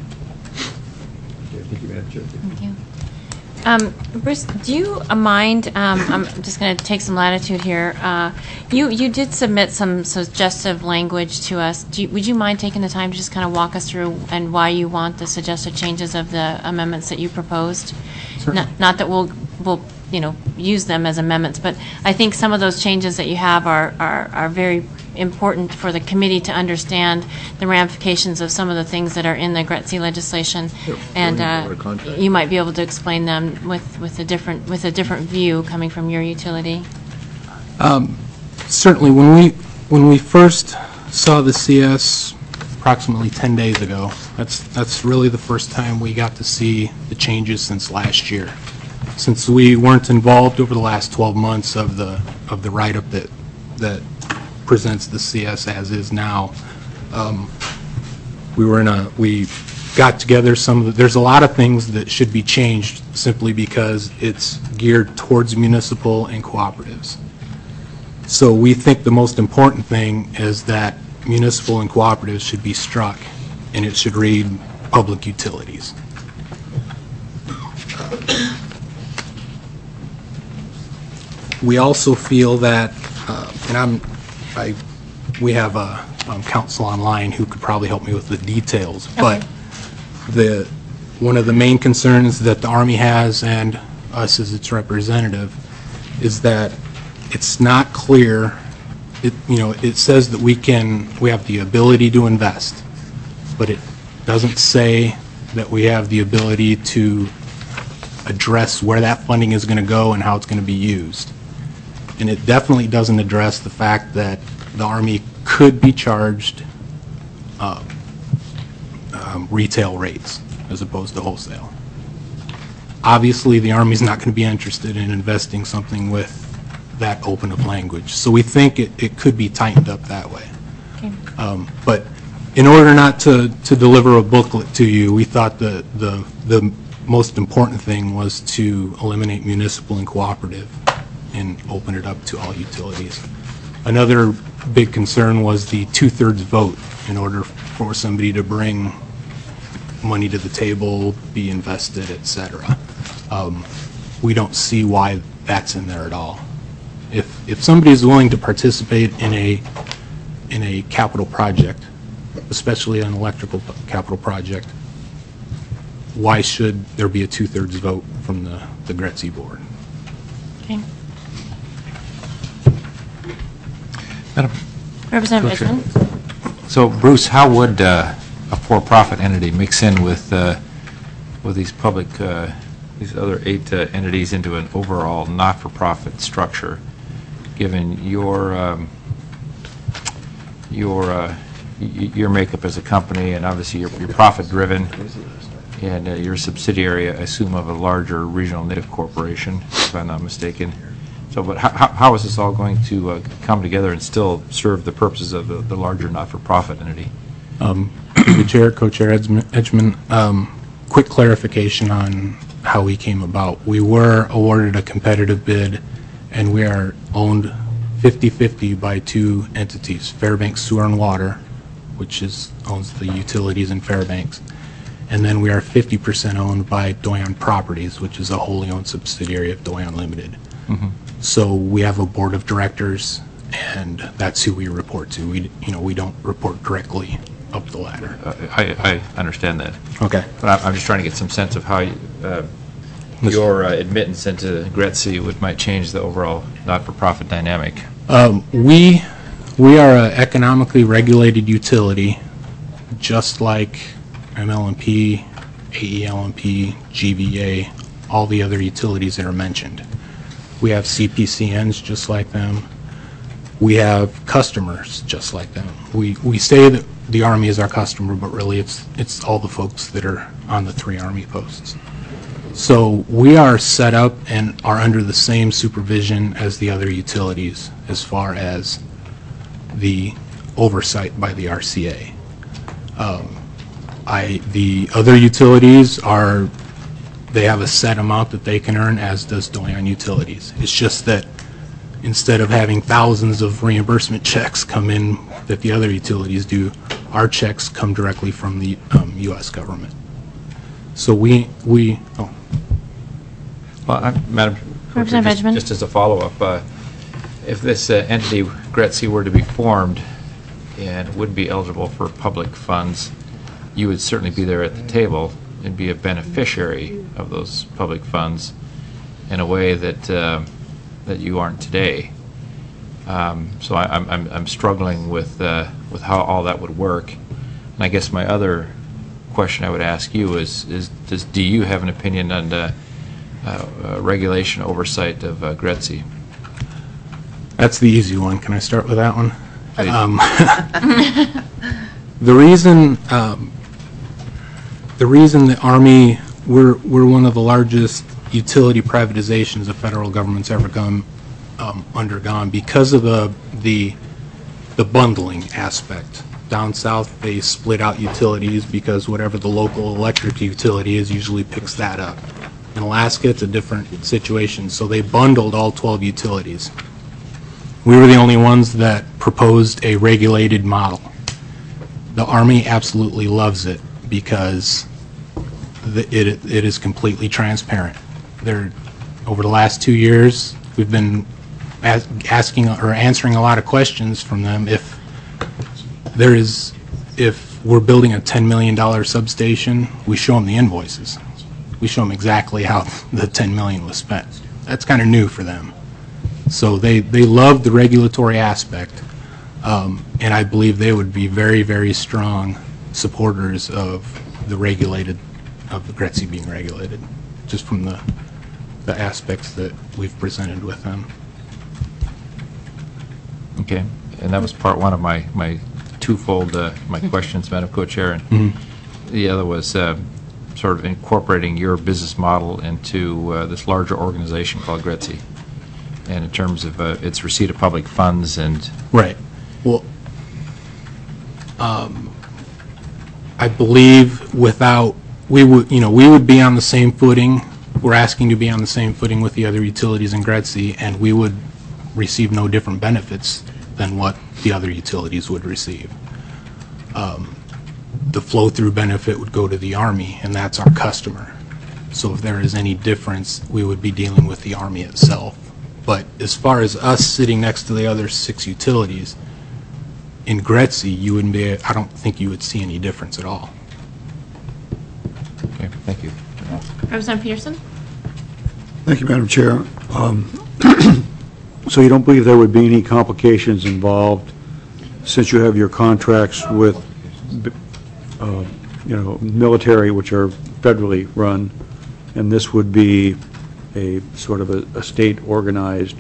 Speaker 1: Thank you. Bruce, do you mind, I'm just going to take some latitude here. You did submit some suggestive language to us. Would you mind taking the time to just kind of walk us through and why you want the suggested changes of the amendments that you proposed? Not that we'll use them as amendments, but I think some of those changes that you have are very important for the committee to understand the ramifications of some of the things that are in the GRETC legislation, and you might be able to explain them with a different view coming from your utility.
Speaker 7: Certainly, when we first saw the CS approximately 10 days ago, that's really the first time we got to see the changes since last year. Since we weren't involved over the last 12 months of the write-up that presents the CS as is now, we got together there's a lot of things that should be changed simply because it's geared towards municipal and cooperatives. So we think the most important thing is that municipal and cooperatives should be struck, and it should read public utilities. We also feel that, we have a counsel online who could probably help me with the details, but one of the main concerns that the Army has, and us as its representative, is that it's not clear. It says that we have the ability to invest, but it doesn't say that we have the ability to address where that funding is going to go and how it's going to be used. And it definitely doesn't address the fact that the Army could be charged retail rates as opposed to wholesale. Obviously, the Army's not going to be interested in investing something with that open of language. So we think it could be tightened up that way.
Speaker 1: Okay.
Speaker 7: But in order not to deliver a booklet to you, we thought the most important thing was to eliminate municipal and cooperative and open it up to all utilities. Another big concern was the two-thirds vote in order for somebody to bring money to the table, be invested, et cetera. We don't see why that's in there at all. If somebody is willing to participate in a capital project, especially an electrical capital project, why should there be a two-thirds vote from the GRETC board?
Speaker 1: Okay.
Speaker 3: Madam
Speaker 1: Representative
Speaker 3: Co-Chair.
Speaker 1: Edgman?
Speaker 3: So, Bruce, how would a for-profit entity mix in with these public, these other 8 entities into an overall not-for-profit structure, given your makeup as a company, and obviously you're profit-driven, and you're a subsidiary, I assume, of a larger regional native corporation, if I'm not mistaken. So, but how is this all going to come together and still serve the purposes of the larger not-for-profit entity?
Speaker 7: The Chair, Co-Chair Edgman, quick clarification on how we came about. We were awarded a competitive bid, and we are owned 50-50 by 2 entities, Fairbanks Sewer and Water, which owns the utilities in Fairbanks, and then we are 50% owned by Doyon Properties, which is a wholly owned subsidiary of Doyon Limited.
Speaker 3: Mm-hmm.
Speaker 7: So we have a board of directors, and that's who we report to. We don't report directly up the ladder.
Speaker 3: I understand that.
Speaker 7: Okay.
Speaker 3: But I'm just trying to get some sense of how your admittance into GRETC might change the overall not-for-profit dynamic.
Speaker 7: We are an economically regulated utility, just like MLMP, AELMP, GVA, all the other utilities that are mentioned. We have CPCNs just like them. We have customers just like them. We say that the Army is our customer, but really it's all the folks that are on the 3 Army posts. So we are set up and are under the same supervision as the other utilities as far as the oversight by the RCA. The other utilities they have a set amount that they can earn, as does Doyon Utilities. It's just that instead of having thousands of reimbursement checks come in that the other utilities do, our checks come directly from the U.S. government. So
Speaker 3: Well, Madam
Speaker 1: Representative Edgman?
Speaker 3: just as a follow-up, if this entity, GRETC, were to be formed and would be eligible for public funds, you would certainly be there at the table and be a beneficiary of those public funds in a way that you aren't today. So I'm struggling with how all that would work. And I guess my other question I would ask you is do you have an opinion on the regulation oversight of GRETC?
Speaker 7: that's the easy one. Can I start with that one?
Speaker 3: Please.
Speaker 7: The reason the Army, we're one of the largest utility privatizations the federal government's ever undergone because of the bundling aspect. Down south, they split out utilities because whatever the local electric utility is usually picks that up. In Alaska, it's a different situation, so they bundled all 12 utilities. We were the only ones that proposed a regulated model. The Army absolutely loves it because it is completely transparent. Over the last 2 years, we've been asking or answering a lot of questions from them. If we're building a $10 million substation, we show them the invoices. We show them exactly how the $10 million was spent. That's kind of new for them. So they love the regulatory aspect, and I believe they would be very, very strong supporters of the GRETC being regulated, just from the aspects that we've presented with them.
Speaker 3: Okay, and that was part one of my twofold my questions, Madam Co-Chair, and the other was sort of incorporating your business model into this larger organization called GRETC. and in terms of its receipt of public funds and...
Speaker 7: Right. Well, I believe we would be on the same footing. We're asking to be on the same footing with the other utilities in Gretzey, and we would receive no different benefits than what the other utilities would receive. The flow-through benefit would go to the Army, and that's our customer. So if there is any difference, we would be dealing with the Army itself. But as far as us sitting next to the other 6 utilities, in Gretzey, I don't think you would see any difference at all.
Speaker 3: Okay, thank you.
Speaker 1: Representative Peterson?
Speaker 5: Thank you, Madam Chair. So you don't believe there would be any complications involved since you have your contracts with, military, which are federally run, and this would be a sort of a state-organized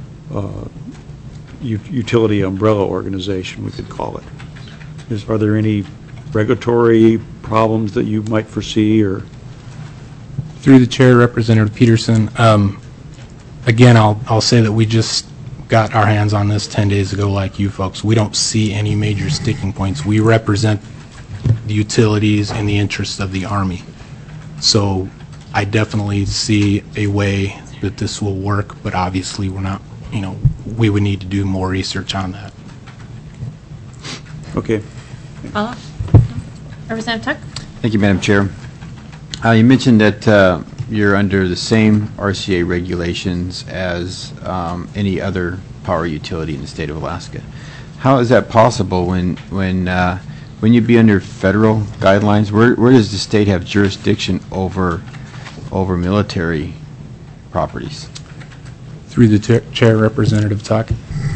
Speaker 5: utility umbrella organization, we could call it. Are there any regulatory problems that you might foresee, or?
Speaker 7: Through the chair, Representative Peterson, again, I'll say that we just got our hands on this 10 days ago like you folks. We don't see any major sticking points. We represent the utilities in the interests of the Army. So I definitely see a way that this will work, but obviously we're not, we would need to do more research on that.
Speaker 5: Okay.
Speaker 1: Follow-up? Representative Tuck?
Speaker 8: Thank you, Madam Chair. You mentioned that you're under the same RCA regulations as any other power utility in the state of Alaska. How is that possible when you'd be under federal guidelines? Where does the state have jurisdiction over military properties?
Speaker 7: Through the chair, Representative Tuck,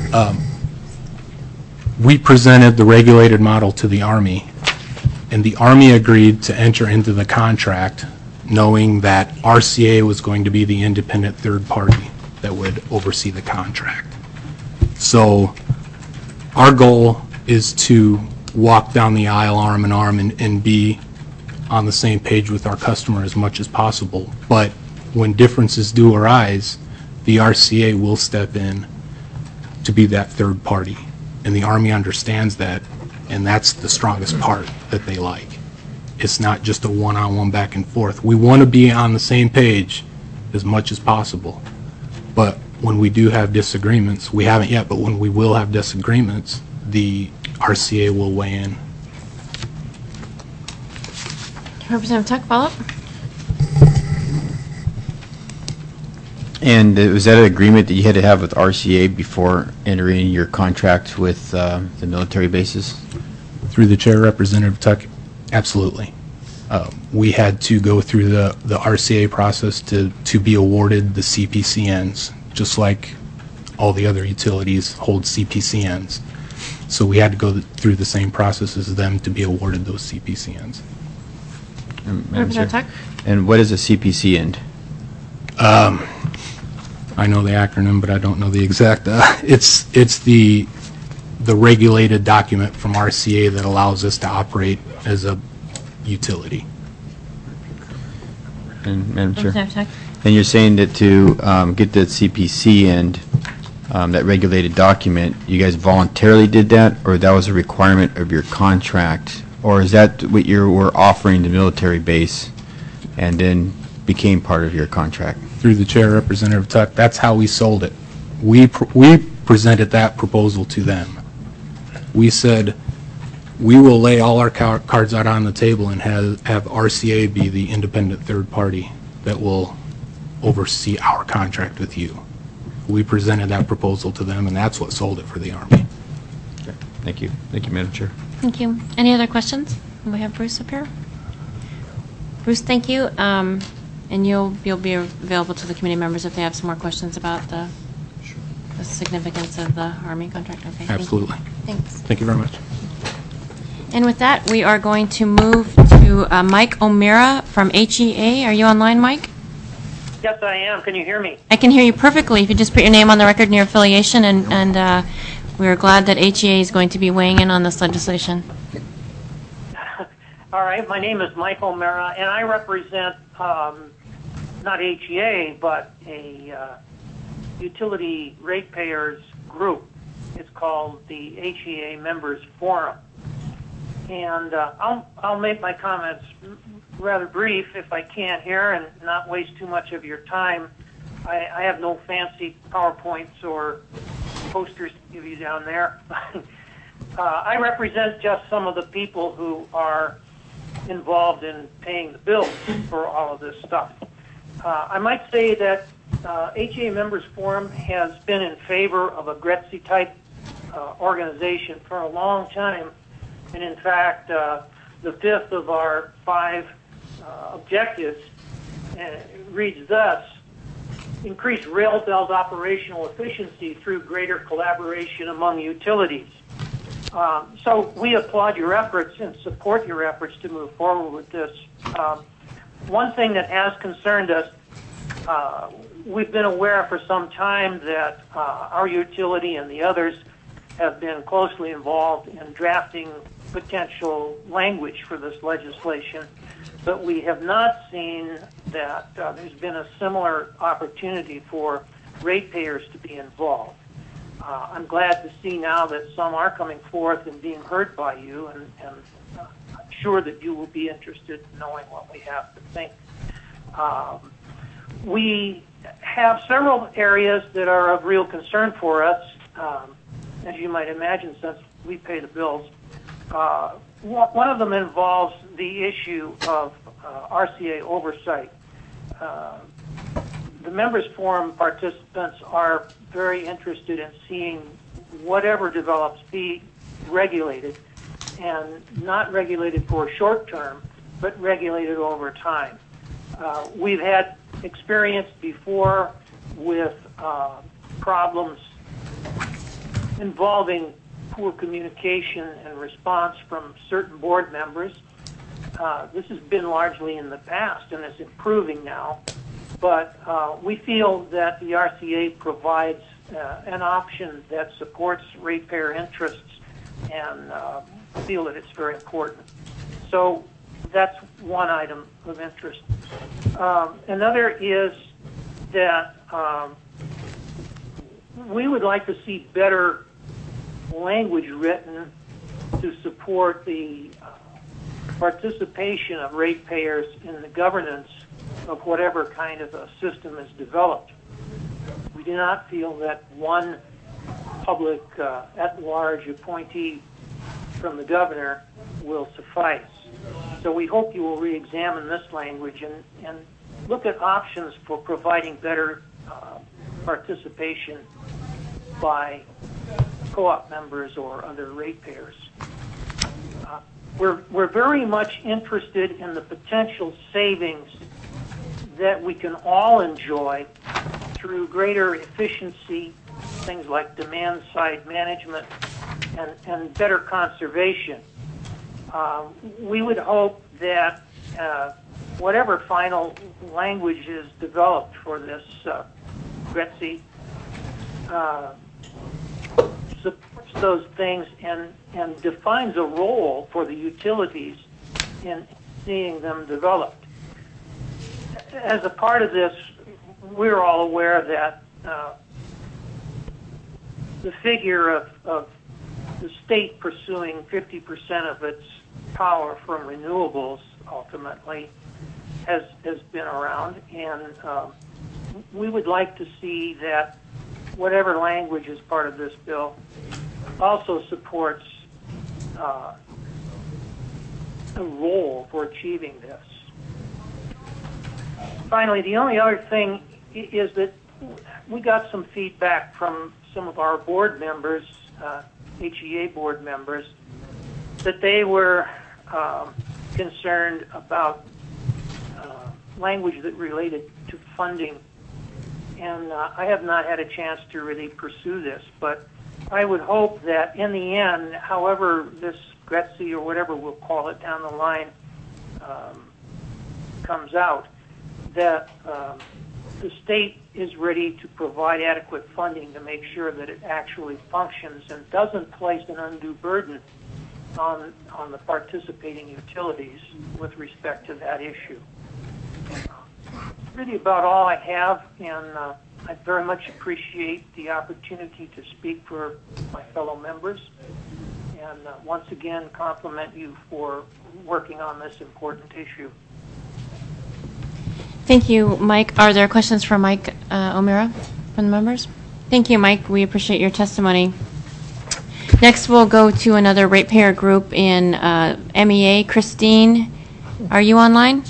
Speaker 7: we presented the regulated model to the Army, and the Army agreed to enter into the contract knowing that RCA was going to be the independent third party that would oversee the contract. So our goal is to walk down the aisle arm in arm and be on the same page with our customer as much as possible. But when differences do arise, the RCA will step in to be that third party. And the Army understands that, and that's the strongest part that they like. It's not just a one-on-one back and forth. We want to be on the same page as much as possible. But when we do have disagreements, we haven't yet, but when we will have disagreements, the RCA will weigh in.
Speaker 1: Representative Tuck, follow-up?
Speaker 8: And was that an agreement that you had to have with RCA before entering your contract with the military bases?
Speaker 7: Through the chair, Representative Tuck, absolutely. We had to go through the RCA process to be awarded the CPCNs, just like all the other utilities hold CPCNs. So we had to go through the same process as them to be awarded those CPCNs.
Speaker 1: Representative Tuck?
Speaker 8: And what is a CPCN?
Speaker 7: I know the acronym, but I don't know the exact. It's the regulated document from RCA that allows us to operate as a utility.
Speaker 8: And Madam Chair.
Speaker 1: Representative Tuck?
Speaker 8: And you're saying that to get the CPCN, that regulated document, you guys voluntarily did that, or that was a requirement of your contract, or is that what you were offering the military base and then became part of your contract?
Speaker 7: Through the chair, Representative Tuck, that's how we sold it. We presented that proposal to them. We said we will lay all our cards out on the table and have RCA be the independent third party that will oversee our contract with you. We presented that proposal to them, and that's what sold it for the Army.
Speaker 8: Okay. Thank you. Thank you, Madam Chair.
Speaker 1: Thank you. Any other questions? We have Bruce up here. Bruce, thank you. And you'll be available to the committee members if they have some more questions about the significance of the Army contract. Okay.
Speaker 7: Absolutely.
Speaker 1: Thanks.
Speaker 7: Thank you very much.
Speaker 1: And with that, we are going to move to Mike O'Meara from HEA. Are you online, Mike?
Speaker 9: Yes, I am. Can you hear me?
Speaker 1: I can hear you perfectly. If you just put your name on the record and your affiliation, and we're glad that HEA is going to be weighing in on this legislation.
Speaker 9: All right. My name is Mike O'Meara, and I represent not HEA, but a utility ratepayers group. It's called the HEA Members Forum. And I'll make my comments rather brief if I can here and not waste too much of your time. I have no fancy PowerPoints or posters to give you down there. I represent just some of the people who are involved in paying the bills for all of this stuff. I might say that HEA Members Forum has been in favor of a GRETC type organization for a long time. And in fact, the fifth of our 5 objectives reads thus: increase rail belt operational efficiency through greater collaboration among utilities. So we applaud your efforts and support your efforts to move forward with this. One thing that has concerned us, we've been aware for some time that our utility and the others have been closely involved in drafting potential language for this legislation, but we have not seen that there's been a similar opportunity for ratepayers to be involved. I'm glad to see now that some are coming forth and being heard by you, and I'm sure that you will be interested in knowing what we have to think. We have several areas that are of real concern for us, as you might imagine, since we pay the bills. One of them involves the issue of RCA oversight. The Members Forum participants are very interested in seeing whatever develops be regulated, and not regulated for short term, but regulated over time. We've had experience before with problems involving poor communication and response from certain board members. This has been largely in the past and is improving now, but we feel that the RCA provides an option that supports ratepayer interests, and feel that it's very important. So that's one item of interest. Another is that we would like to see better language written to support the participation of ratepayers in the governance of whatever kind of a system is developed. We do not feel that one public at-large appointee from the governor will suffice. So we hope you will re-examine this language and look at options for providing better participation by co-op members or other ratepayers. We're very much interested in the potential savings that we can all enjoy through greater efficiency, things like demand-side management, and better conservation. We would hope that whatever final language is developed for this GRETC supports those things and defines a role for the utilities in seeing them developed. As a part of this, we're all aware that the figure of the state pursuing 50% of its power from renewables ultimately has been around, and we would like to see that whatever language is part of this bill also supports a role for achieving this. Finally, the only other thing is that we got some feedback from some of our board members, HEA board members, that they were concerned about language that related to funding. And I have not had a chance to really pursue this, but I would hope that in the end, however this GRETC or whatever we'll call it down the line comes out, that the state is ready to provide adequate funding to make sure that it actually functions and doesn't place an undue burden on the participating utilities with respect to that issue. Really about all I have, and I very much appreciate the opportunity to speak for my fellow members, and once again compliment you for working on this important issue.
Speaker 1: Thank you, Mike. Are there questions for Mike O'Meara from the members? Thank you, Mike. We appreciate your testimony. Next, we'll go to another ratepayer group in MEA. Christine, are you online?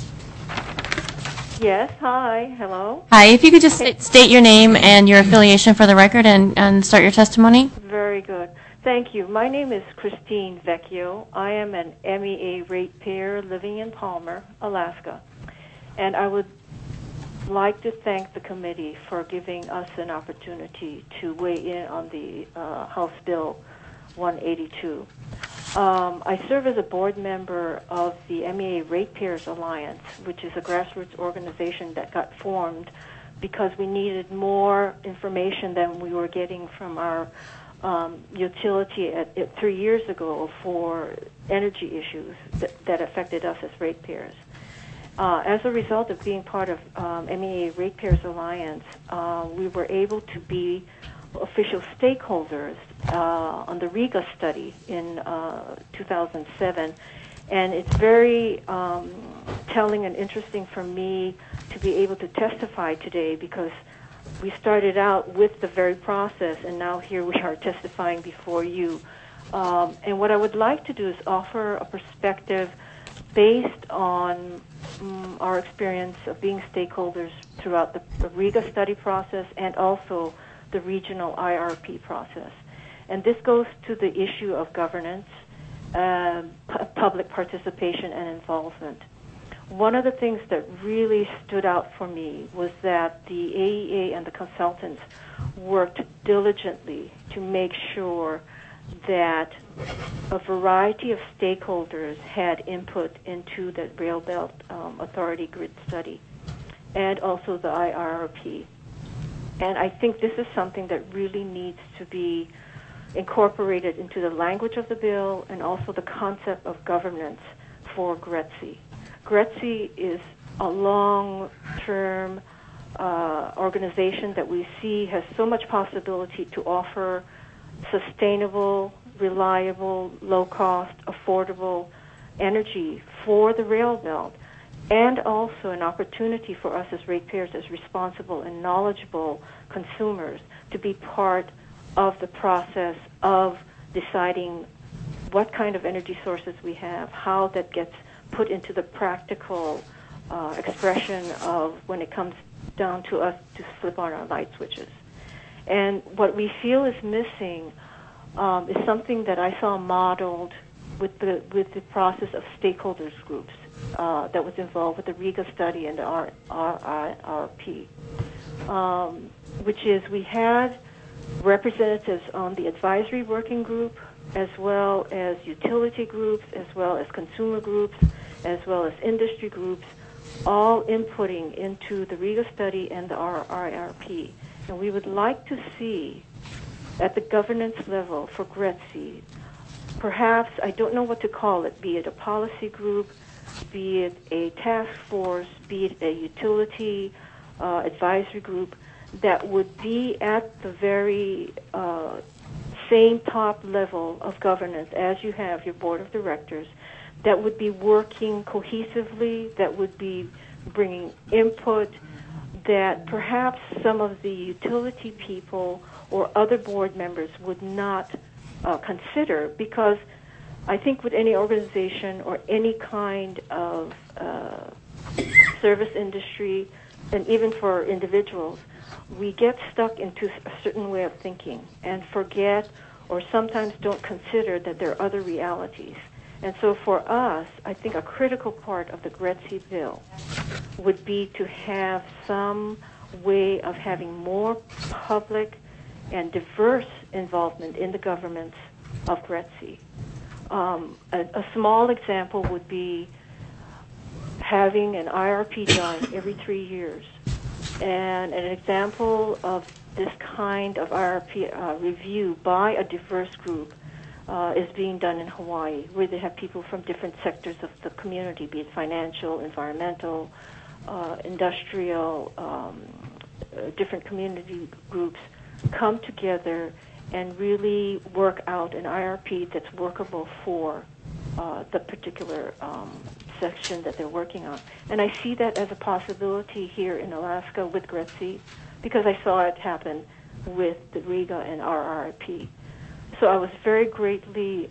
Speaker 10: Yes, hi, hello.
Speaker 1: Hi, if you could just state your name and your affiliation for the record and start your testimony.
Speaker 10: Very good. Thank you. My name is Christine Vecchio. I am an MEA ratepayer living in Palmer, Alaska. And I would like to thank the committee for giving us an opportunity to weigh in on the House Bill 182. I serve as a board member of the MEA Ratepayers Alliance, which is a grassroots organization that got formed because we needed more information than we were getting from our utility 3 years ago for energy issues that affected us as ratepayers. As a result of being part of MEA Ratepayers Alliance, we were able to be official stakeholders on the RIGA study in 2007, and it's very telling and interesting for me to be able to testify today because we started out with the very process, and now here we are testifying before you. And what I would like to do is offer a perspective based on our experience of being stakeholders throughout the RIGA study process and also the regional IRP process. And this goes to the issue of governance, public participation, and involvement. One of the things that really stood out for me was that the AEA and the consultants worked diligently to make sure that a variety of stakeholders had input into the Rail Belt Authority grid study and also the IRP. And I think this is something that really needs to be incorporated into the language of the bill and also the concept of governance for GRETC. GRETC is a long-term organization that we see has so much possibility to offer sustainable, reliable, low-cost, affordable energy for the rail belt, and also an opportunity for us as ratepayers, as responsible and knowledgeable consumers, to be part of the process of deciding what kind of energy sources we have, how that gets put into the practical expression of when it comes down to us to flip on our light switches. And what we feel is missing is something that I saw modeled with the process of stakeholders groups that was involved with the RIGA study and the RIRP, which is we had representatives on the advisory working group, as well as utility groups, as well as consumer groups, as well as industry groups, all inputting into the RIGA study and the RIRP. And we would like to see, at the governance level for GRETC, perhaps, I don't know what to call it, be it a policy group, be it a task force, be it a utility advisory group, that would be at the very same top level of governance as you have your board of directors, that would be working cohesively, that would be bringing input, that perhaps some of the utility people or other board members would not consider, because I think with any organization or any kind of service industry, and even for individuals, we get stuck into a certain way of thinking and forget or sometimes don't consider that there are other realities. And so for us, I think a critical part of the GRETC bill would be to have some way of having more public and diverse involvement in the governance of GRETC. A small example would be having an IRP done every 3 years. And an example of this kind of IRP review by a diverse group is being done in Hawaii, where they have people from different sectors of the community, be it financial, environmental, industrial, different community groups come together and really work out an IRP that's workable for the particular section that they're working on. And I see that as a possibility here in Alaska with GRETC, because I saw it happen with the Riga and our RIP. So I was very greatly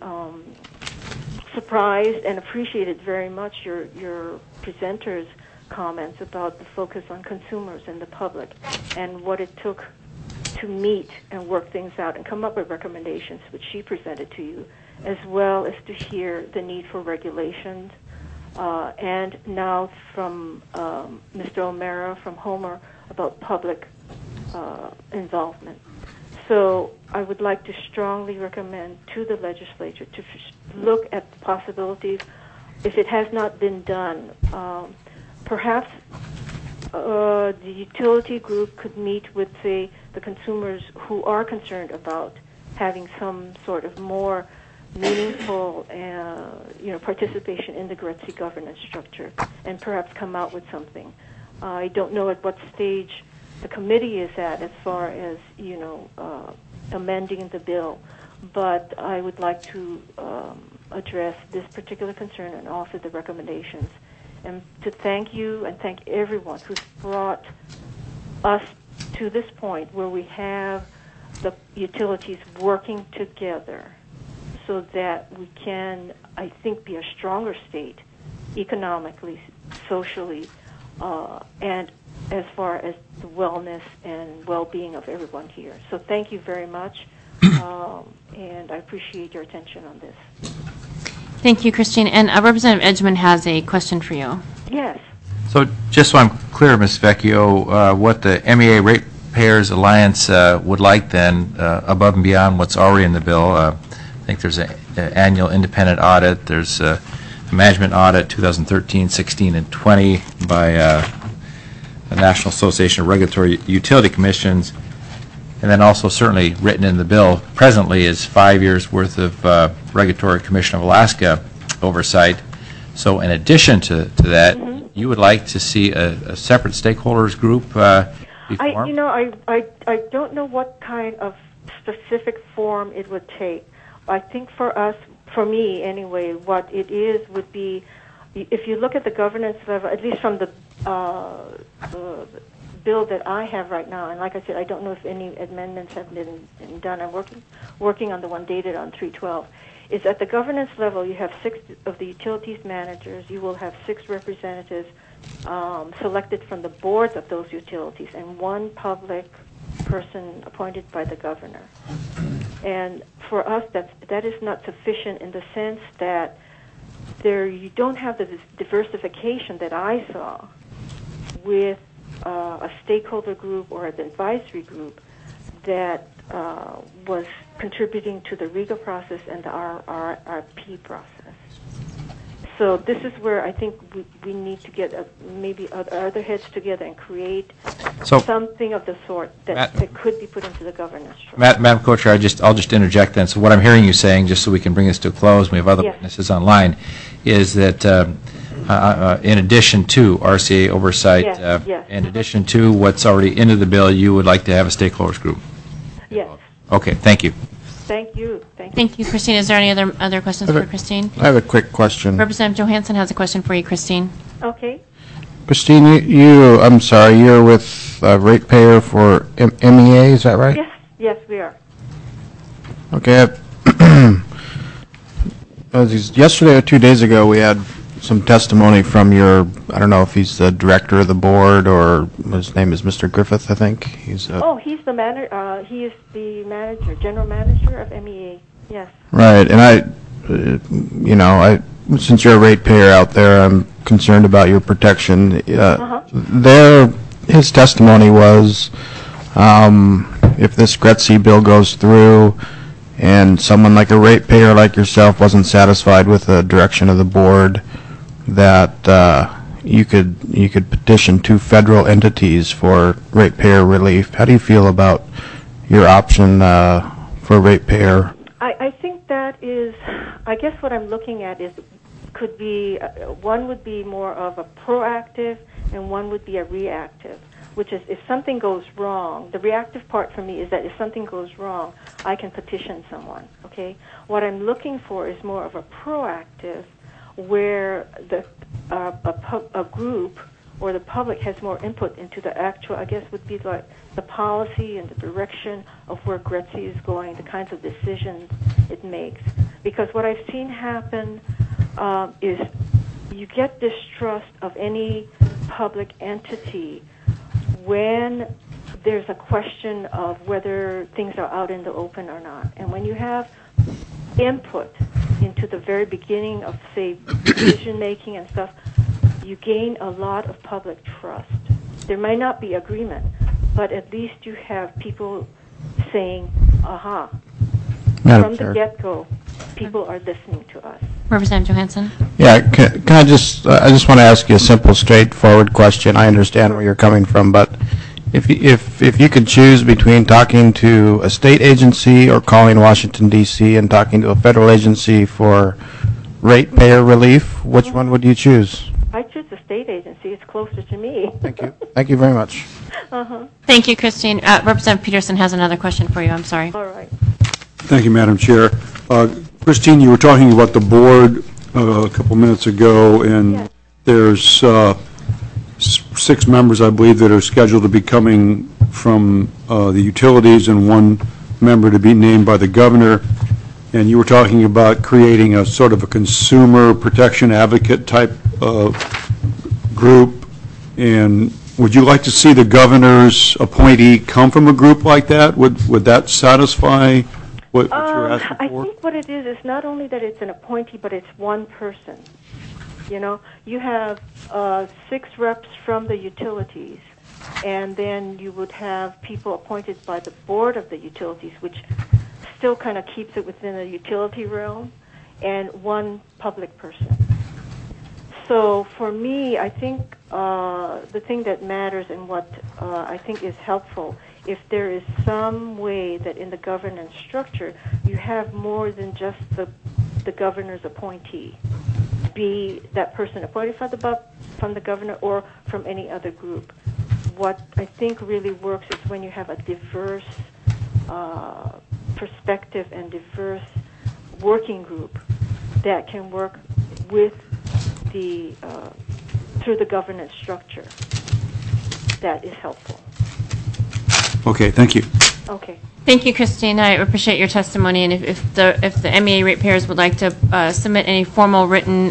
Speaker 10: surprised and appreciated very much your presenters' comments about the focus on consumers and the public and what it took to meet and work things out and come up with recommendations which she presented to you, as well as to hear the need for regulations. And now from Mr. O'Mara from Homer about public involvement. So I would like to strongly recommend to the legislature to look at the possibilities. If it has not been done, perhaps the utility group could meet with, say, the consumers who are concerned about having some sort of more meaningful participation in the GRETC governance structure and perhaps come out with something. I don't know at what stage the committee is at as far as, amending the bill, but I would like to address this particular concern and offer the recommendations. And to thank you and thank everyone who's brought us to this point where we have the utilities working together so that we can, I think, be a stronger state economically, socially, and as far as the wellness and well-being of everyone here. So thank you very much, and I appreciate your attention on this.
Speaker 1: Thank you, Christine. And Representative Edgman has a question for you.
Speaker 10: Yes.
Speaker 3: So just so I'm clear, Ms. Vecchio, what the MEA Ratepayers Alliance would like then, above and beyond what's already in the bill, I think there's an annual independent audit, there's a management audit 2013, 16, and 20 by the National Association of Regulatory Utility Commissions, and then also certainly written in the bill presently is 5 years worth of Regulatory Commission of Alaska oversight. So in addition to that, you would like to see a separate stakeholders group be formed?
Speaker 10: I don't know what kind of specific form it would take. I think for us, for me anyway, what it is would be, if you look at the governance level, at least from the bill that I have right now, and like I said, I don't know if any amendments have been done. I'm working on the one dated on 3/12. Is at the governance level, you have 6 of the utilities managers. You will have 6 representatives selected from the boards of those utilities, and 1 public person appointed by the governor. And for us, that is not sufficient in the sense that you don't have the diversification that I saw with a stakeholder group or an advisory group that was contributing to the RIGA process and the RRP process. So this is where I think we need to get maybe other heads together and create something of the sort that could be put into the governance structure.
Speaker 3: Madam Co-Chair, I'll just interject then. So what I'm hearing you saying, just so we can bring this to a close, we have other witnesses online, is that in addition to RCA oversight, in addition to what's already into the bill, you would like to have a stakeholders group?
Speaker 10: Yes.
Speaker 3: Okay, thank you.
Speaker 10: Thank you.
Speaker 1: Thank you, Christine. Is there any other questions for Christine?
Speaker 6: I have a quick question.
Speaker 1: Representative Johansson has a question for you, Christine.
Speaker 10: Okay.
Speaker 6: Christine, you're with Ratepayer for MEA, is that right?
Speaker 10: Yes, we are.
Speaker 6: Okay. Yesterday or 2 days ago, we had some testimony from I don't know if he's the director of the board or his name is Mr. Griffith, I think. He's
Speaker 10: he's the manager. He is the general manager of MEA. Yes.
Speaker 6: Right, and since you're a ratepayer out there, I'm concerned about your protection. His testimony was, if this GRETC bill goes through, and someone like a ratepayer like yourself wasn't satisfied with the direction of the board, that you could petition 2 federal entities for ratepayer relief. How do you feel about your option for ratepayer?
Speaker 10: I think that is, I guess what I'm looking at is, could be, one would be more of a proactive and one would be a reactive. which is if something goes wrong, the reactive part for me is that if something goes wrong, I can petition someone, okay? What I'm looking for is more of a proactive where a group or the public has more input into the actual, I guess would be like the policy and the direction of where GRETSI is going, the kinds of decisions it makes. Because what I've seen happen is you get distrust of any public entity when there's a question of whether things are out in the open or not. And when you have input into the very beginning of, say, decision-making and stuff, you gain a lot of public trust. There might not be agreement, but at least you have people saying, aha, from the get-go, people are listening to us.
Speaker 1: Representative Johansson?
Speaker 11: Yeah, can I just want to ask you a simple, straightforward question. I understand where you're coming from, but if you could choose between talking to a state agency or calling Washington, D.C. and talking to a federal agency for ratepayer relief, which one would you choose?
Speaker 10: I choose the state agency. It's closer to me.
Speaker 11: Thank you. Thank you very much.
Speaker 1: Thank you, Christine. Representative Peterson has another question for you. I'm sorry.
Speaker 10: All right.
Speaker 5: Thank you, Madam Chair. Christine, you were talking about the board a couple minutes ago, and
Speaker 10: yes.
Speaker 5: There's 6 members, I believe, that are scheduled to be coming from the utilities and 1 member to be named by the governor. And you were talking about creating a sort of a consumer protection advocate type group. And would you like to see the governor's appointee come from a group like that? Would that satisfy what you're asking for?
Speaker 10: I think what it is not only that it's an appointee, but it's one person. You know, you have 6 reps from the utilities, and then you would have people appointed by the board of the utilities, which still kind of keeps it within the utility realm, and 1 public person. So for me, I think the thing that matters and what I think is helpful, if there is some way that in the governance structure you have more than just the governor's appointee, be that person appointed from the governor or from any other group. What I think really works is when you have a diverse perspective and diverse working group that can work with the through the governance structure. That is helpful.
Speaker 5: Okay, thank you.
Speaker 10: Okay.
Speaker 1: Thank you, Christine. I appreciate your testimony, and if the MEA ratepayers would like to submit any formal written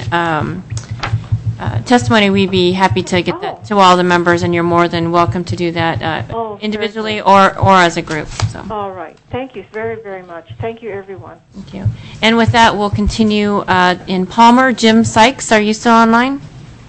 Speaker 1: testimony, we'd be happy to get that to all the members, and you're more than welcome to do that individually or as a group. So.
Speaker 10: All right. Thank you very, very much. Thank you, everyone.
Speaker 1: Thank you. And with that, we'll continue in Palmer. Jim Sykes, are you still online?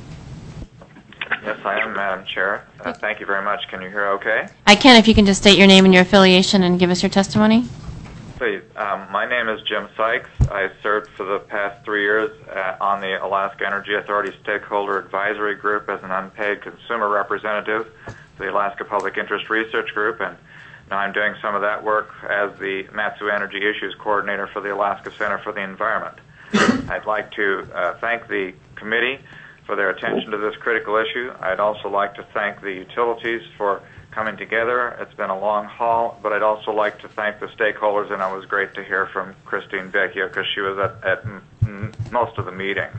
Speaker 12: Yes, I am, Madam Chair. Thank you very much. Can you hear okay?
Speaker 1: I can, if you can just state your name and your affiliation and give us your testimony.
Speaker 12: Please. My name is Jim Sykes. I served for the past 3 years on the Alaska Energy Authority Stakeholder Advisory Group as an unpaid consumer representative for the Alaska Public Interest Research Group, and now I'm doing some of that work as the Matsu Energy Issues Coordinator for the Alaska Center for the Environment. I'd like to thank the committee for their attention to this critical issue. I'd also like to thank the utilities for coming together. It's been a long haul, but I'd also like to thank the stakeholders, and it was great to hear from Christine Vecchio because she was at most of the meetings.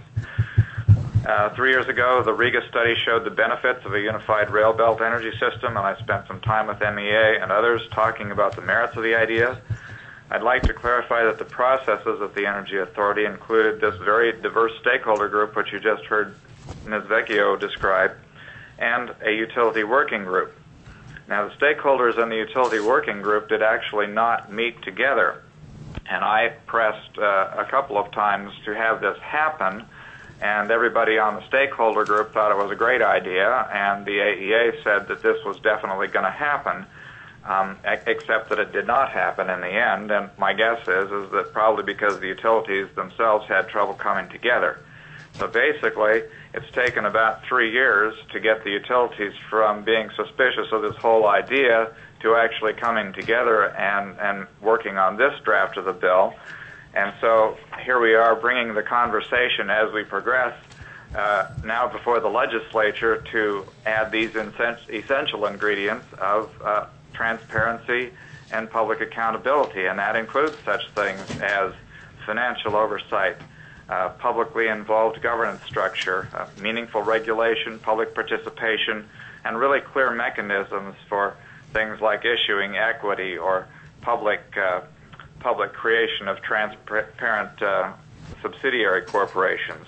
Speaker 12: 3 years ago, the Riga study showed the benefits of a unified rail belt energy system, and I spent some time with MEA and others talking about the merits of the idea. I'd like to clarify that the processes of the Energy Authority included this very diverse stakeholder group, which you just heard Ms. Vecchio describe, and a utility working group. Now, the stakeholders in the utility working group did actually not meet together, and I pressed a couple of times to have this happen, and everybody on the stakeholder group thought it was a great idea, and the AEA said that this was definitely going to happen, except that it did not happen in the end, and my guess is that probably because the utilities themselves had trouble coming together. So basically, it's taken about 3 years to get the utilities from being suspicious of this whole idea to actually coming together and working on this draft of the bill. And so here we are bringing the conversation as we progress now before the legislature to add these essential ingredients of transparency and public accountability, and that includes such things as financial oversight, publicly involved governance structure, meaningful regulation, public participation, and really clear mechanisms for things like issuing equity or public creation of transparent subsidiary corporations.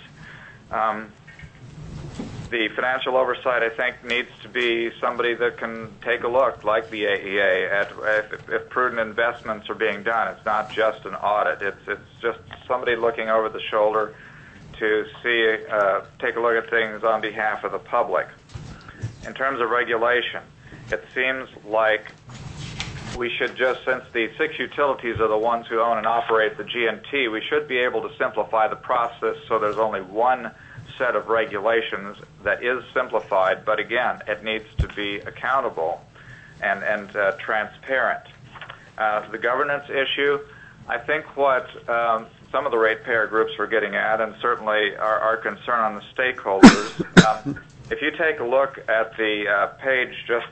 Speaker 12: The financial oversight, I think, needs to be somebody that can take a look, like the AEA, at if prudent investments are being done. It's not just an audit. It's just somebody looking over the shoulder to see, take a look at things on behalf of the public. In terms of regulation, it seems like we should just, since the 6 utilities are the ones who own and operate the G&T, we should be able to simplify the process so there's only one set of regulations that is simplified, but again, it needs to be accountable and transparent. The governance issue, I think what some of the ratepayer groups were getting at, and certainly our concern on the stakeholders, if you take a look at the page just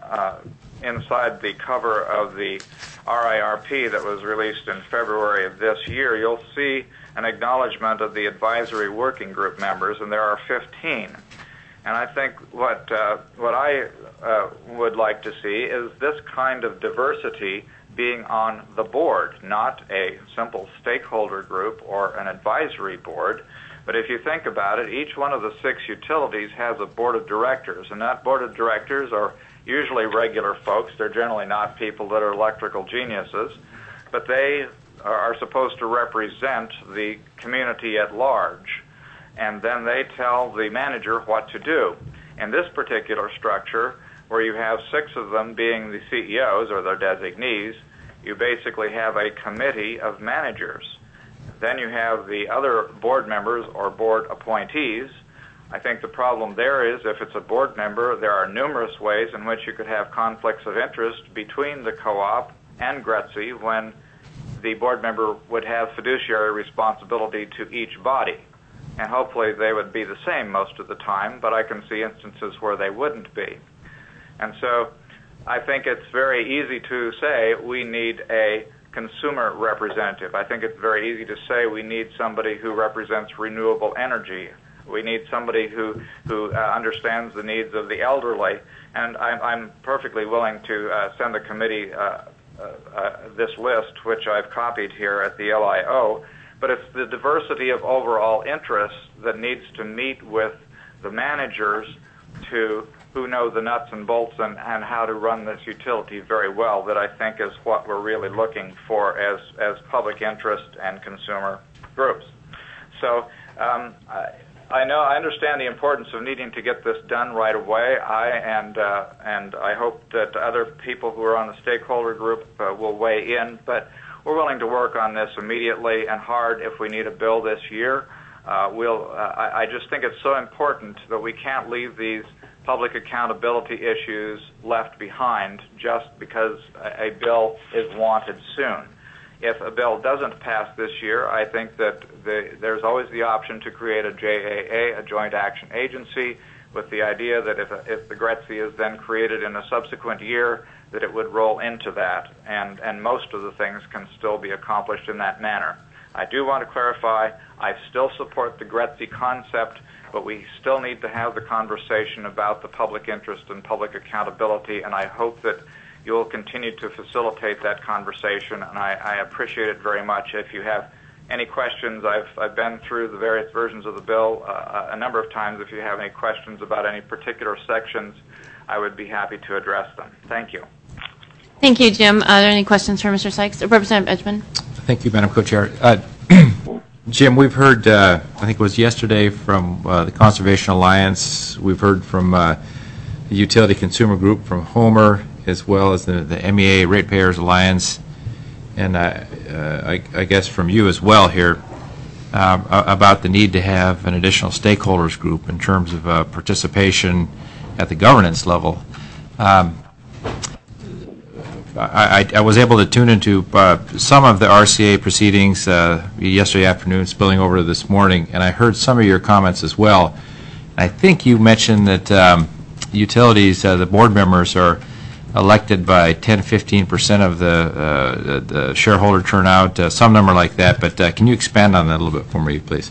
Speaker 12: inside the cover of the RIRP that was released in February of this year, you'll see an acknowledgement of the advisory working group members, and there are 15. And I think what I would like to see is this kind of diversity being on the board, not a simple stakeholder group or an advisory board. But if you think about it, each one of the 6 utilities has a board of directors, and that board of directors are usually regular folks. They're generally not people that are electrical geniuses, but they are supposed to represent the community at large, and then they tell the manager what to do. In this particular structure, where you have 6 of them being the CEOs or their designees, you basically have a committee of managers. Then you have the other board members or board appointees. I think the problem there is if it's a board member, there are numerous ways in which you could have conflicts of interest between the co-op and GRETC when the board member would have fiduciary responsibility to each body. And hopefully they would be the same most of the time, but I can see instances where they wouldn't be. And so I think it's very easy to say we need a consumer representative. I think it's very easy to say we need somebody who represents renewable energy. We need somebody who understands the needs of the elderly. And I'm perfectly willing to send the committee this list, which I've copied here at the LIO, but it's the diversity of overall interests that needs to meet with the managers who know the nuts and bolts and how to run this utility very well that I think is what we're really looking for as public interest and consumer groups. So I understand the importance of needing to get this done right away. And I hope that other people who are on the stakeholder group will weigh in. But we're willing to work on this immediately and hard if we need a bill this year. I just think it's so important that we can't leave these public accountability issues left behind just because a bill is wanted soon. If a bill doesn't pass this year, I think that there's always the option to create a JAA, a Joint Action Agency, with the idea that if the GRETC is then created in a subsequent year, that it would roll into that, and most of the things can still be accomplished in that manner. I do want to clarify, I still support the GRETC concept, but we still need to have the conversation about the public interest and public accountability, and I hope that you'll continue to facilitate that conversation, and I appreciate it very much. If you have any questions, I've been through the various versions of the bill a number of times. If you have any questions about any particular sections, I would be happy to address them. Thank you.
Speaker 1: Thank you, Jim. Are there any questions for Mr. Sykes? Representative Edgman.
Speaker 3: Thank you, Madam Co-Chair. Jim, we've heard, I think it was yesterday, from the Conservation Alliance. We've heard from the Utility Consumer Group from Homer, as well as the MEA Ratepayers Alliance, and I guess from you as well here, about the need to have an additional stakeholders group in terms of participation at the governance level. I was able to tune into some of the RCA proceedings yesterday afternoon, spilling over to this morning, and I heard some of your comments as well. I think you mentioned that utilities, the board members, are elected by 10-15% of the shareholder turnout, some number like that. But can you expand on that a little bit for me, please?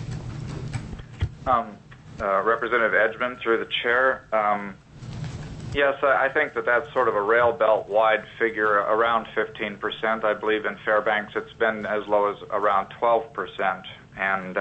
Speaker 12: Representative Edgman, through the chair. Yes, I think that that's sort of a rail belt-wide figure, around 15%. I believe in Fairbanks it's been as low as around 12%. And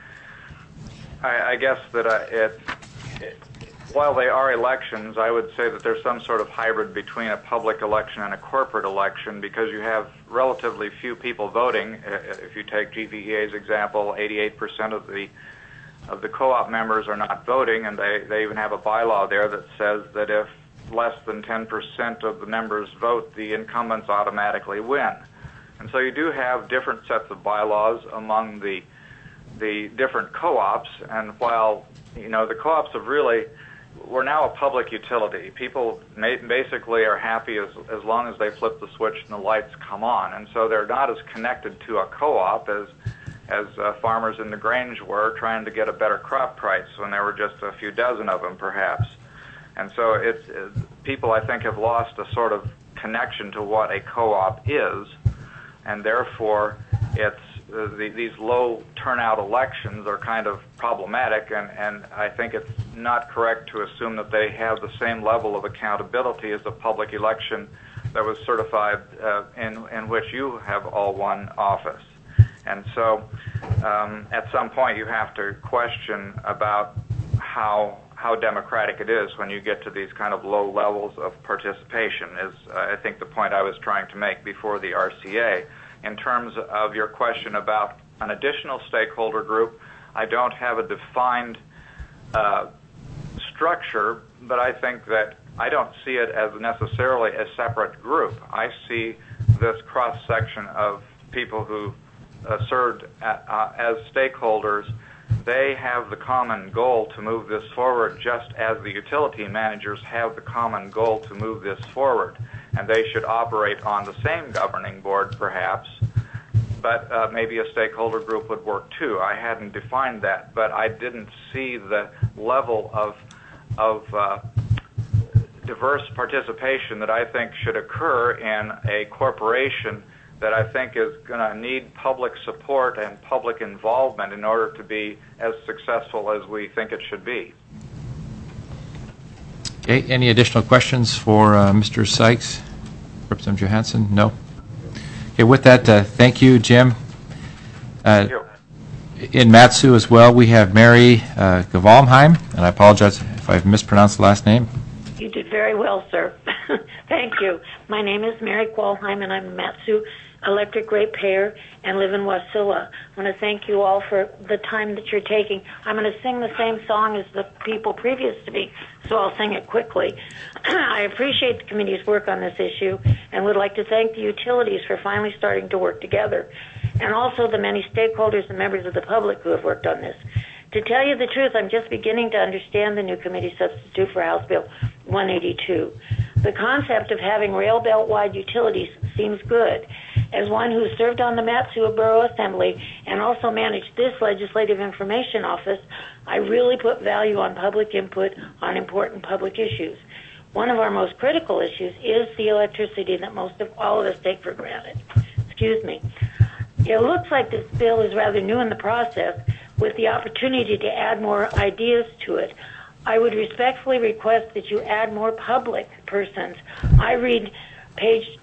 Speaker 12: I guess that while they are elections, I would say that there's some sort of hybrid between a public election and a corporate election, because you have relatively few people voting. If you take GVEA's example, 88% of the co-op members are not voting, and they even have a bylaw there that says that if less than 10% of the members vote, the incumbents automatically win. And so you do have different sets of bylaws among the different co-ops, and while the co-ops have really, we're now a public utility. People basically are happy as long as they flip the switch and the lights come on, and so they're not as connected to a co-op as farmers in the Grange were, trying to get a better crop price when there were just a few dozen of them, perhaps. And so people, I think, have lost a sort of connection to what a co-op is, and therefore these low turnout elections are kind of problematic, and I think it's not correct to assume that they have the same level of accountability as a public election that was certified in which you have all won office. And so at some point you have to question about how democratic it is when you get to these kind of low levels of participation, is I think the point I was trying to make before the RCA. In terms of your question about an additional stakeholder group, I don't have a defined structure, but I think that I don't see it as necessarily a separate group. I see this cross-section of people who served as stakeholders. They have the common goal to move this forward, just as the utility managers have the common goal to move this forward. And they should operate on the same governing board, perhaps, but maybe a stakeholder group would work too. I hadn't defined that, but I didn't see the level of diverse participation that I think should occur in a corporation that I think is going to need public support and public involvement in order to be as successful as we think it should be.
Speaker 3: Okay, any additional questions for Mr. Sykes? Representative Johansson? No? Okay, with that, thank you, Jim.
Speaker 12: Thank you.
Speaker 3: In Matsu as well, we have Mary Gavalmheim, and I apologize if I've mispronounced the last name.
Speaker 13: You did very well, sir. Thank you. My name is Mary Qualheim, and I'm a Matsu electric ratepayer and live in Wasilla. I want to thank you all for the time that you're taking. I'm going to sing the same song as the people previous to me, so I'll sing it quickly. I appreciate the committee's work on this issue and would like to thank the utilities for finally starting to work together, and also the many stakeholders and members of the public who have worked on this. To tell you the truth, I'm just beginning to understand the new committee substitute for House Bill 182. The concept of having rail belt-wide utilities seems good. As one who served on the Matsu Borough Assembly and also managed this Legislative Information Office, I really put value on public input on important public issues. One of our most critical issues is the electricity that most of all of us take for granted. Excuse me. It looks like this bill is rather new in the process, with the opportunity to add more ideas to it. I would respectfully request that you add more public persons. I read page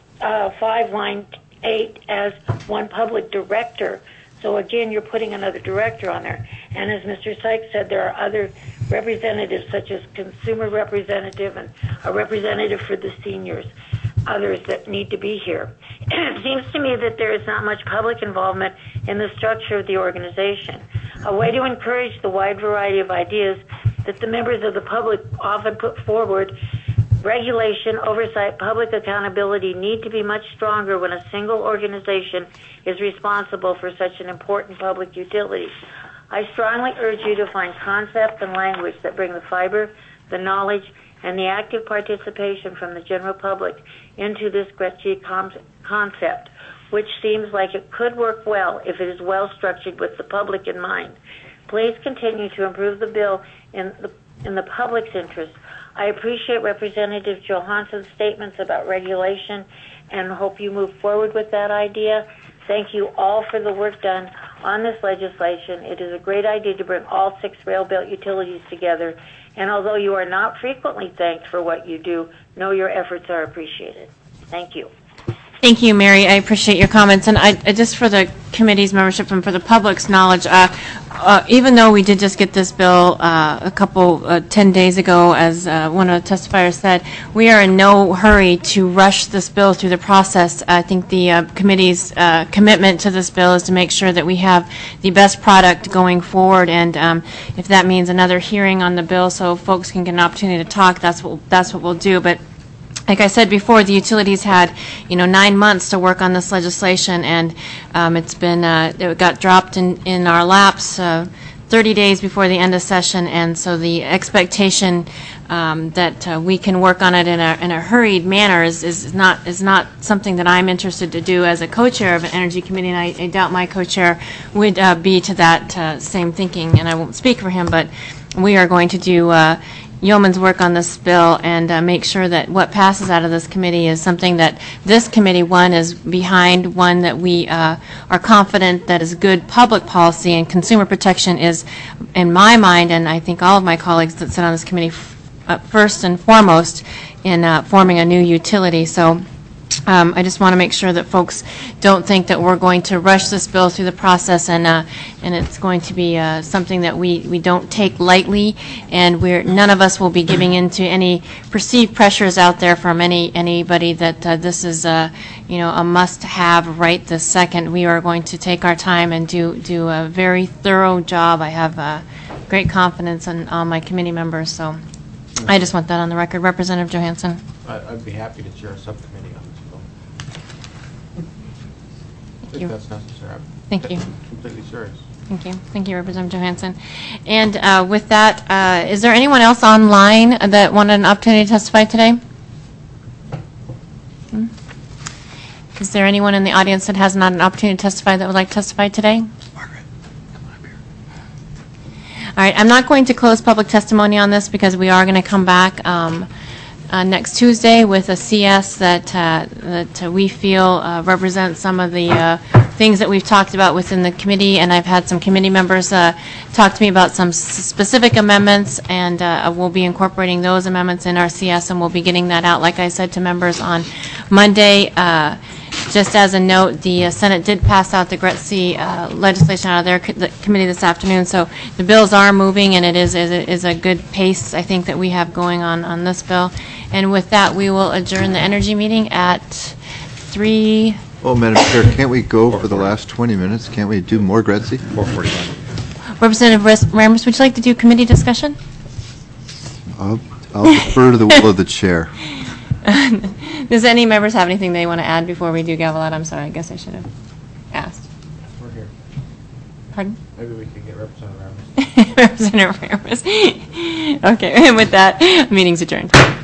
Speaker 13: 5, line 8 as one public director. So again, you're putting another director on there. And as Mr. Sykes said, there are other representatives, such as consumer representative and a representative for the seniors, others that need to be here. It seems to me that there is not much public involvement in the structure of the organization. A way to encourage the wide variety of ideas that the members of the public often put forward, regulation, oversight, public accountability need to be much stronger when a single organization is responsible for such an important public utility. I strongly urge you to find concepts and language that bring the fiber, the knowledge, and the active participation from the general public into this GRESB concept, which seems like it could work well if it is well structured with the public in mind. Please continue to improve the bill in the public's interest. I appreciate Representative Johansson's statements about regulation and hope you move forward with that idea. Thank you all for the work done on this legislation. It is a great idea to bring all 6 rail-built utilities together, and although you are not frequently thanked for what you do, know your efforts are appreciated. Thank you.
Speaker 1: Thank you, Mary. I appreciate your comments. And I just for the committee's membership and for the public's knowledge, even though we did just get this bill a couple, 10 days ago, as one of the testifiers said, we are in no hurry to rush this bill through the process. I think the committee's commitment to this bill is to make sure that we have the best product going forward. And if that means another hearing on the bill so folks can get an opportunity to talk, that's what we'll do. But like I said before, the utilities had, 9 months to work on this legislation, and it's been it got dropped in our laps 30 days before the end of session, and so the expectation that we can work on it in a hurried manner is not something that I'm interested to do as a co-chair of an energy committee, and I doubt my co-chair would be to that same thinking, and I won't speak for him, but we are going to do yeoman's work on this bill and make sure that what passes out of this committee is something that this committee, one, is behind, one that we are confident that is good public policy, and consumer protection is, in my mind, and I think all of my colleagues that sit on this committee, first and foremost in forming a new utility. So I just want to make sure that folks don't think that we're going to rush this bill through the process, and it's going to be something that we don't take lightly, and none of us will be giving into any perceived pressures out there from anybody that this is a must-have right this second. We are going to take our time and do a very thorough job. I have great confidence in all my committee members, so I just want that on the record. Representative Johansson.
Speaker 11: I'd be happy to chair a subcommittee on this bill. I think that's necessary.
Speaker 1: Thank you.
Speaker 11: Completely serious.
Speaker 1: Thank you. Thank you, Representative Johansson. And with that, is there anyone else online that wanted an opportunity to testify today? Is there anyone in the audience that has not an opportunity to testify that would like to testify today? Margaret, come on up here. All right, I'm not going to close public testimony on this because we are going to come back next Tuesday with a CS that we feel represents some of the things that we've talked about within the committee, and I've had some committee members talk to me about some specific amendments, and we'll be incorporating those amendments in our CS, and we'll be getting that out, like I said, to members on Monday. Just as a note, the Senate did pass out the GRESB legislation out of their committee this afternoon, so the bills are moving, and it is a good pace, I think, that we have going on this bill. And with that, we will adjourn the energy meeting at 3.
Speaker 4: Oh, Madam Chair, can't we go for the last 20 minutes? Can't we do more GRESB?
Speaker 8: 4:45.
Speaker 1: Representative Ramos, would you like to do committee discussion?
Speaker 4: I'll defer to the will of the chair.
Speaker 1: Does any members have anything they want to add before we do gavel out? I'm sorry, I guess I should have asked.
Speaker 11: We're here.
Speaker 1: Pardon?
Speaker 11: Maybe we could get Representative Ramos.
Speaker 1: Representative Ramos. Okay, and with that, meeting's adjourned.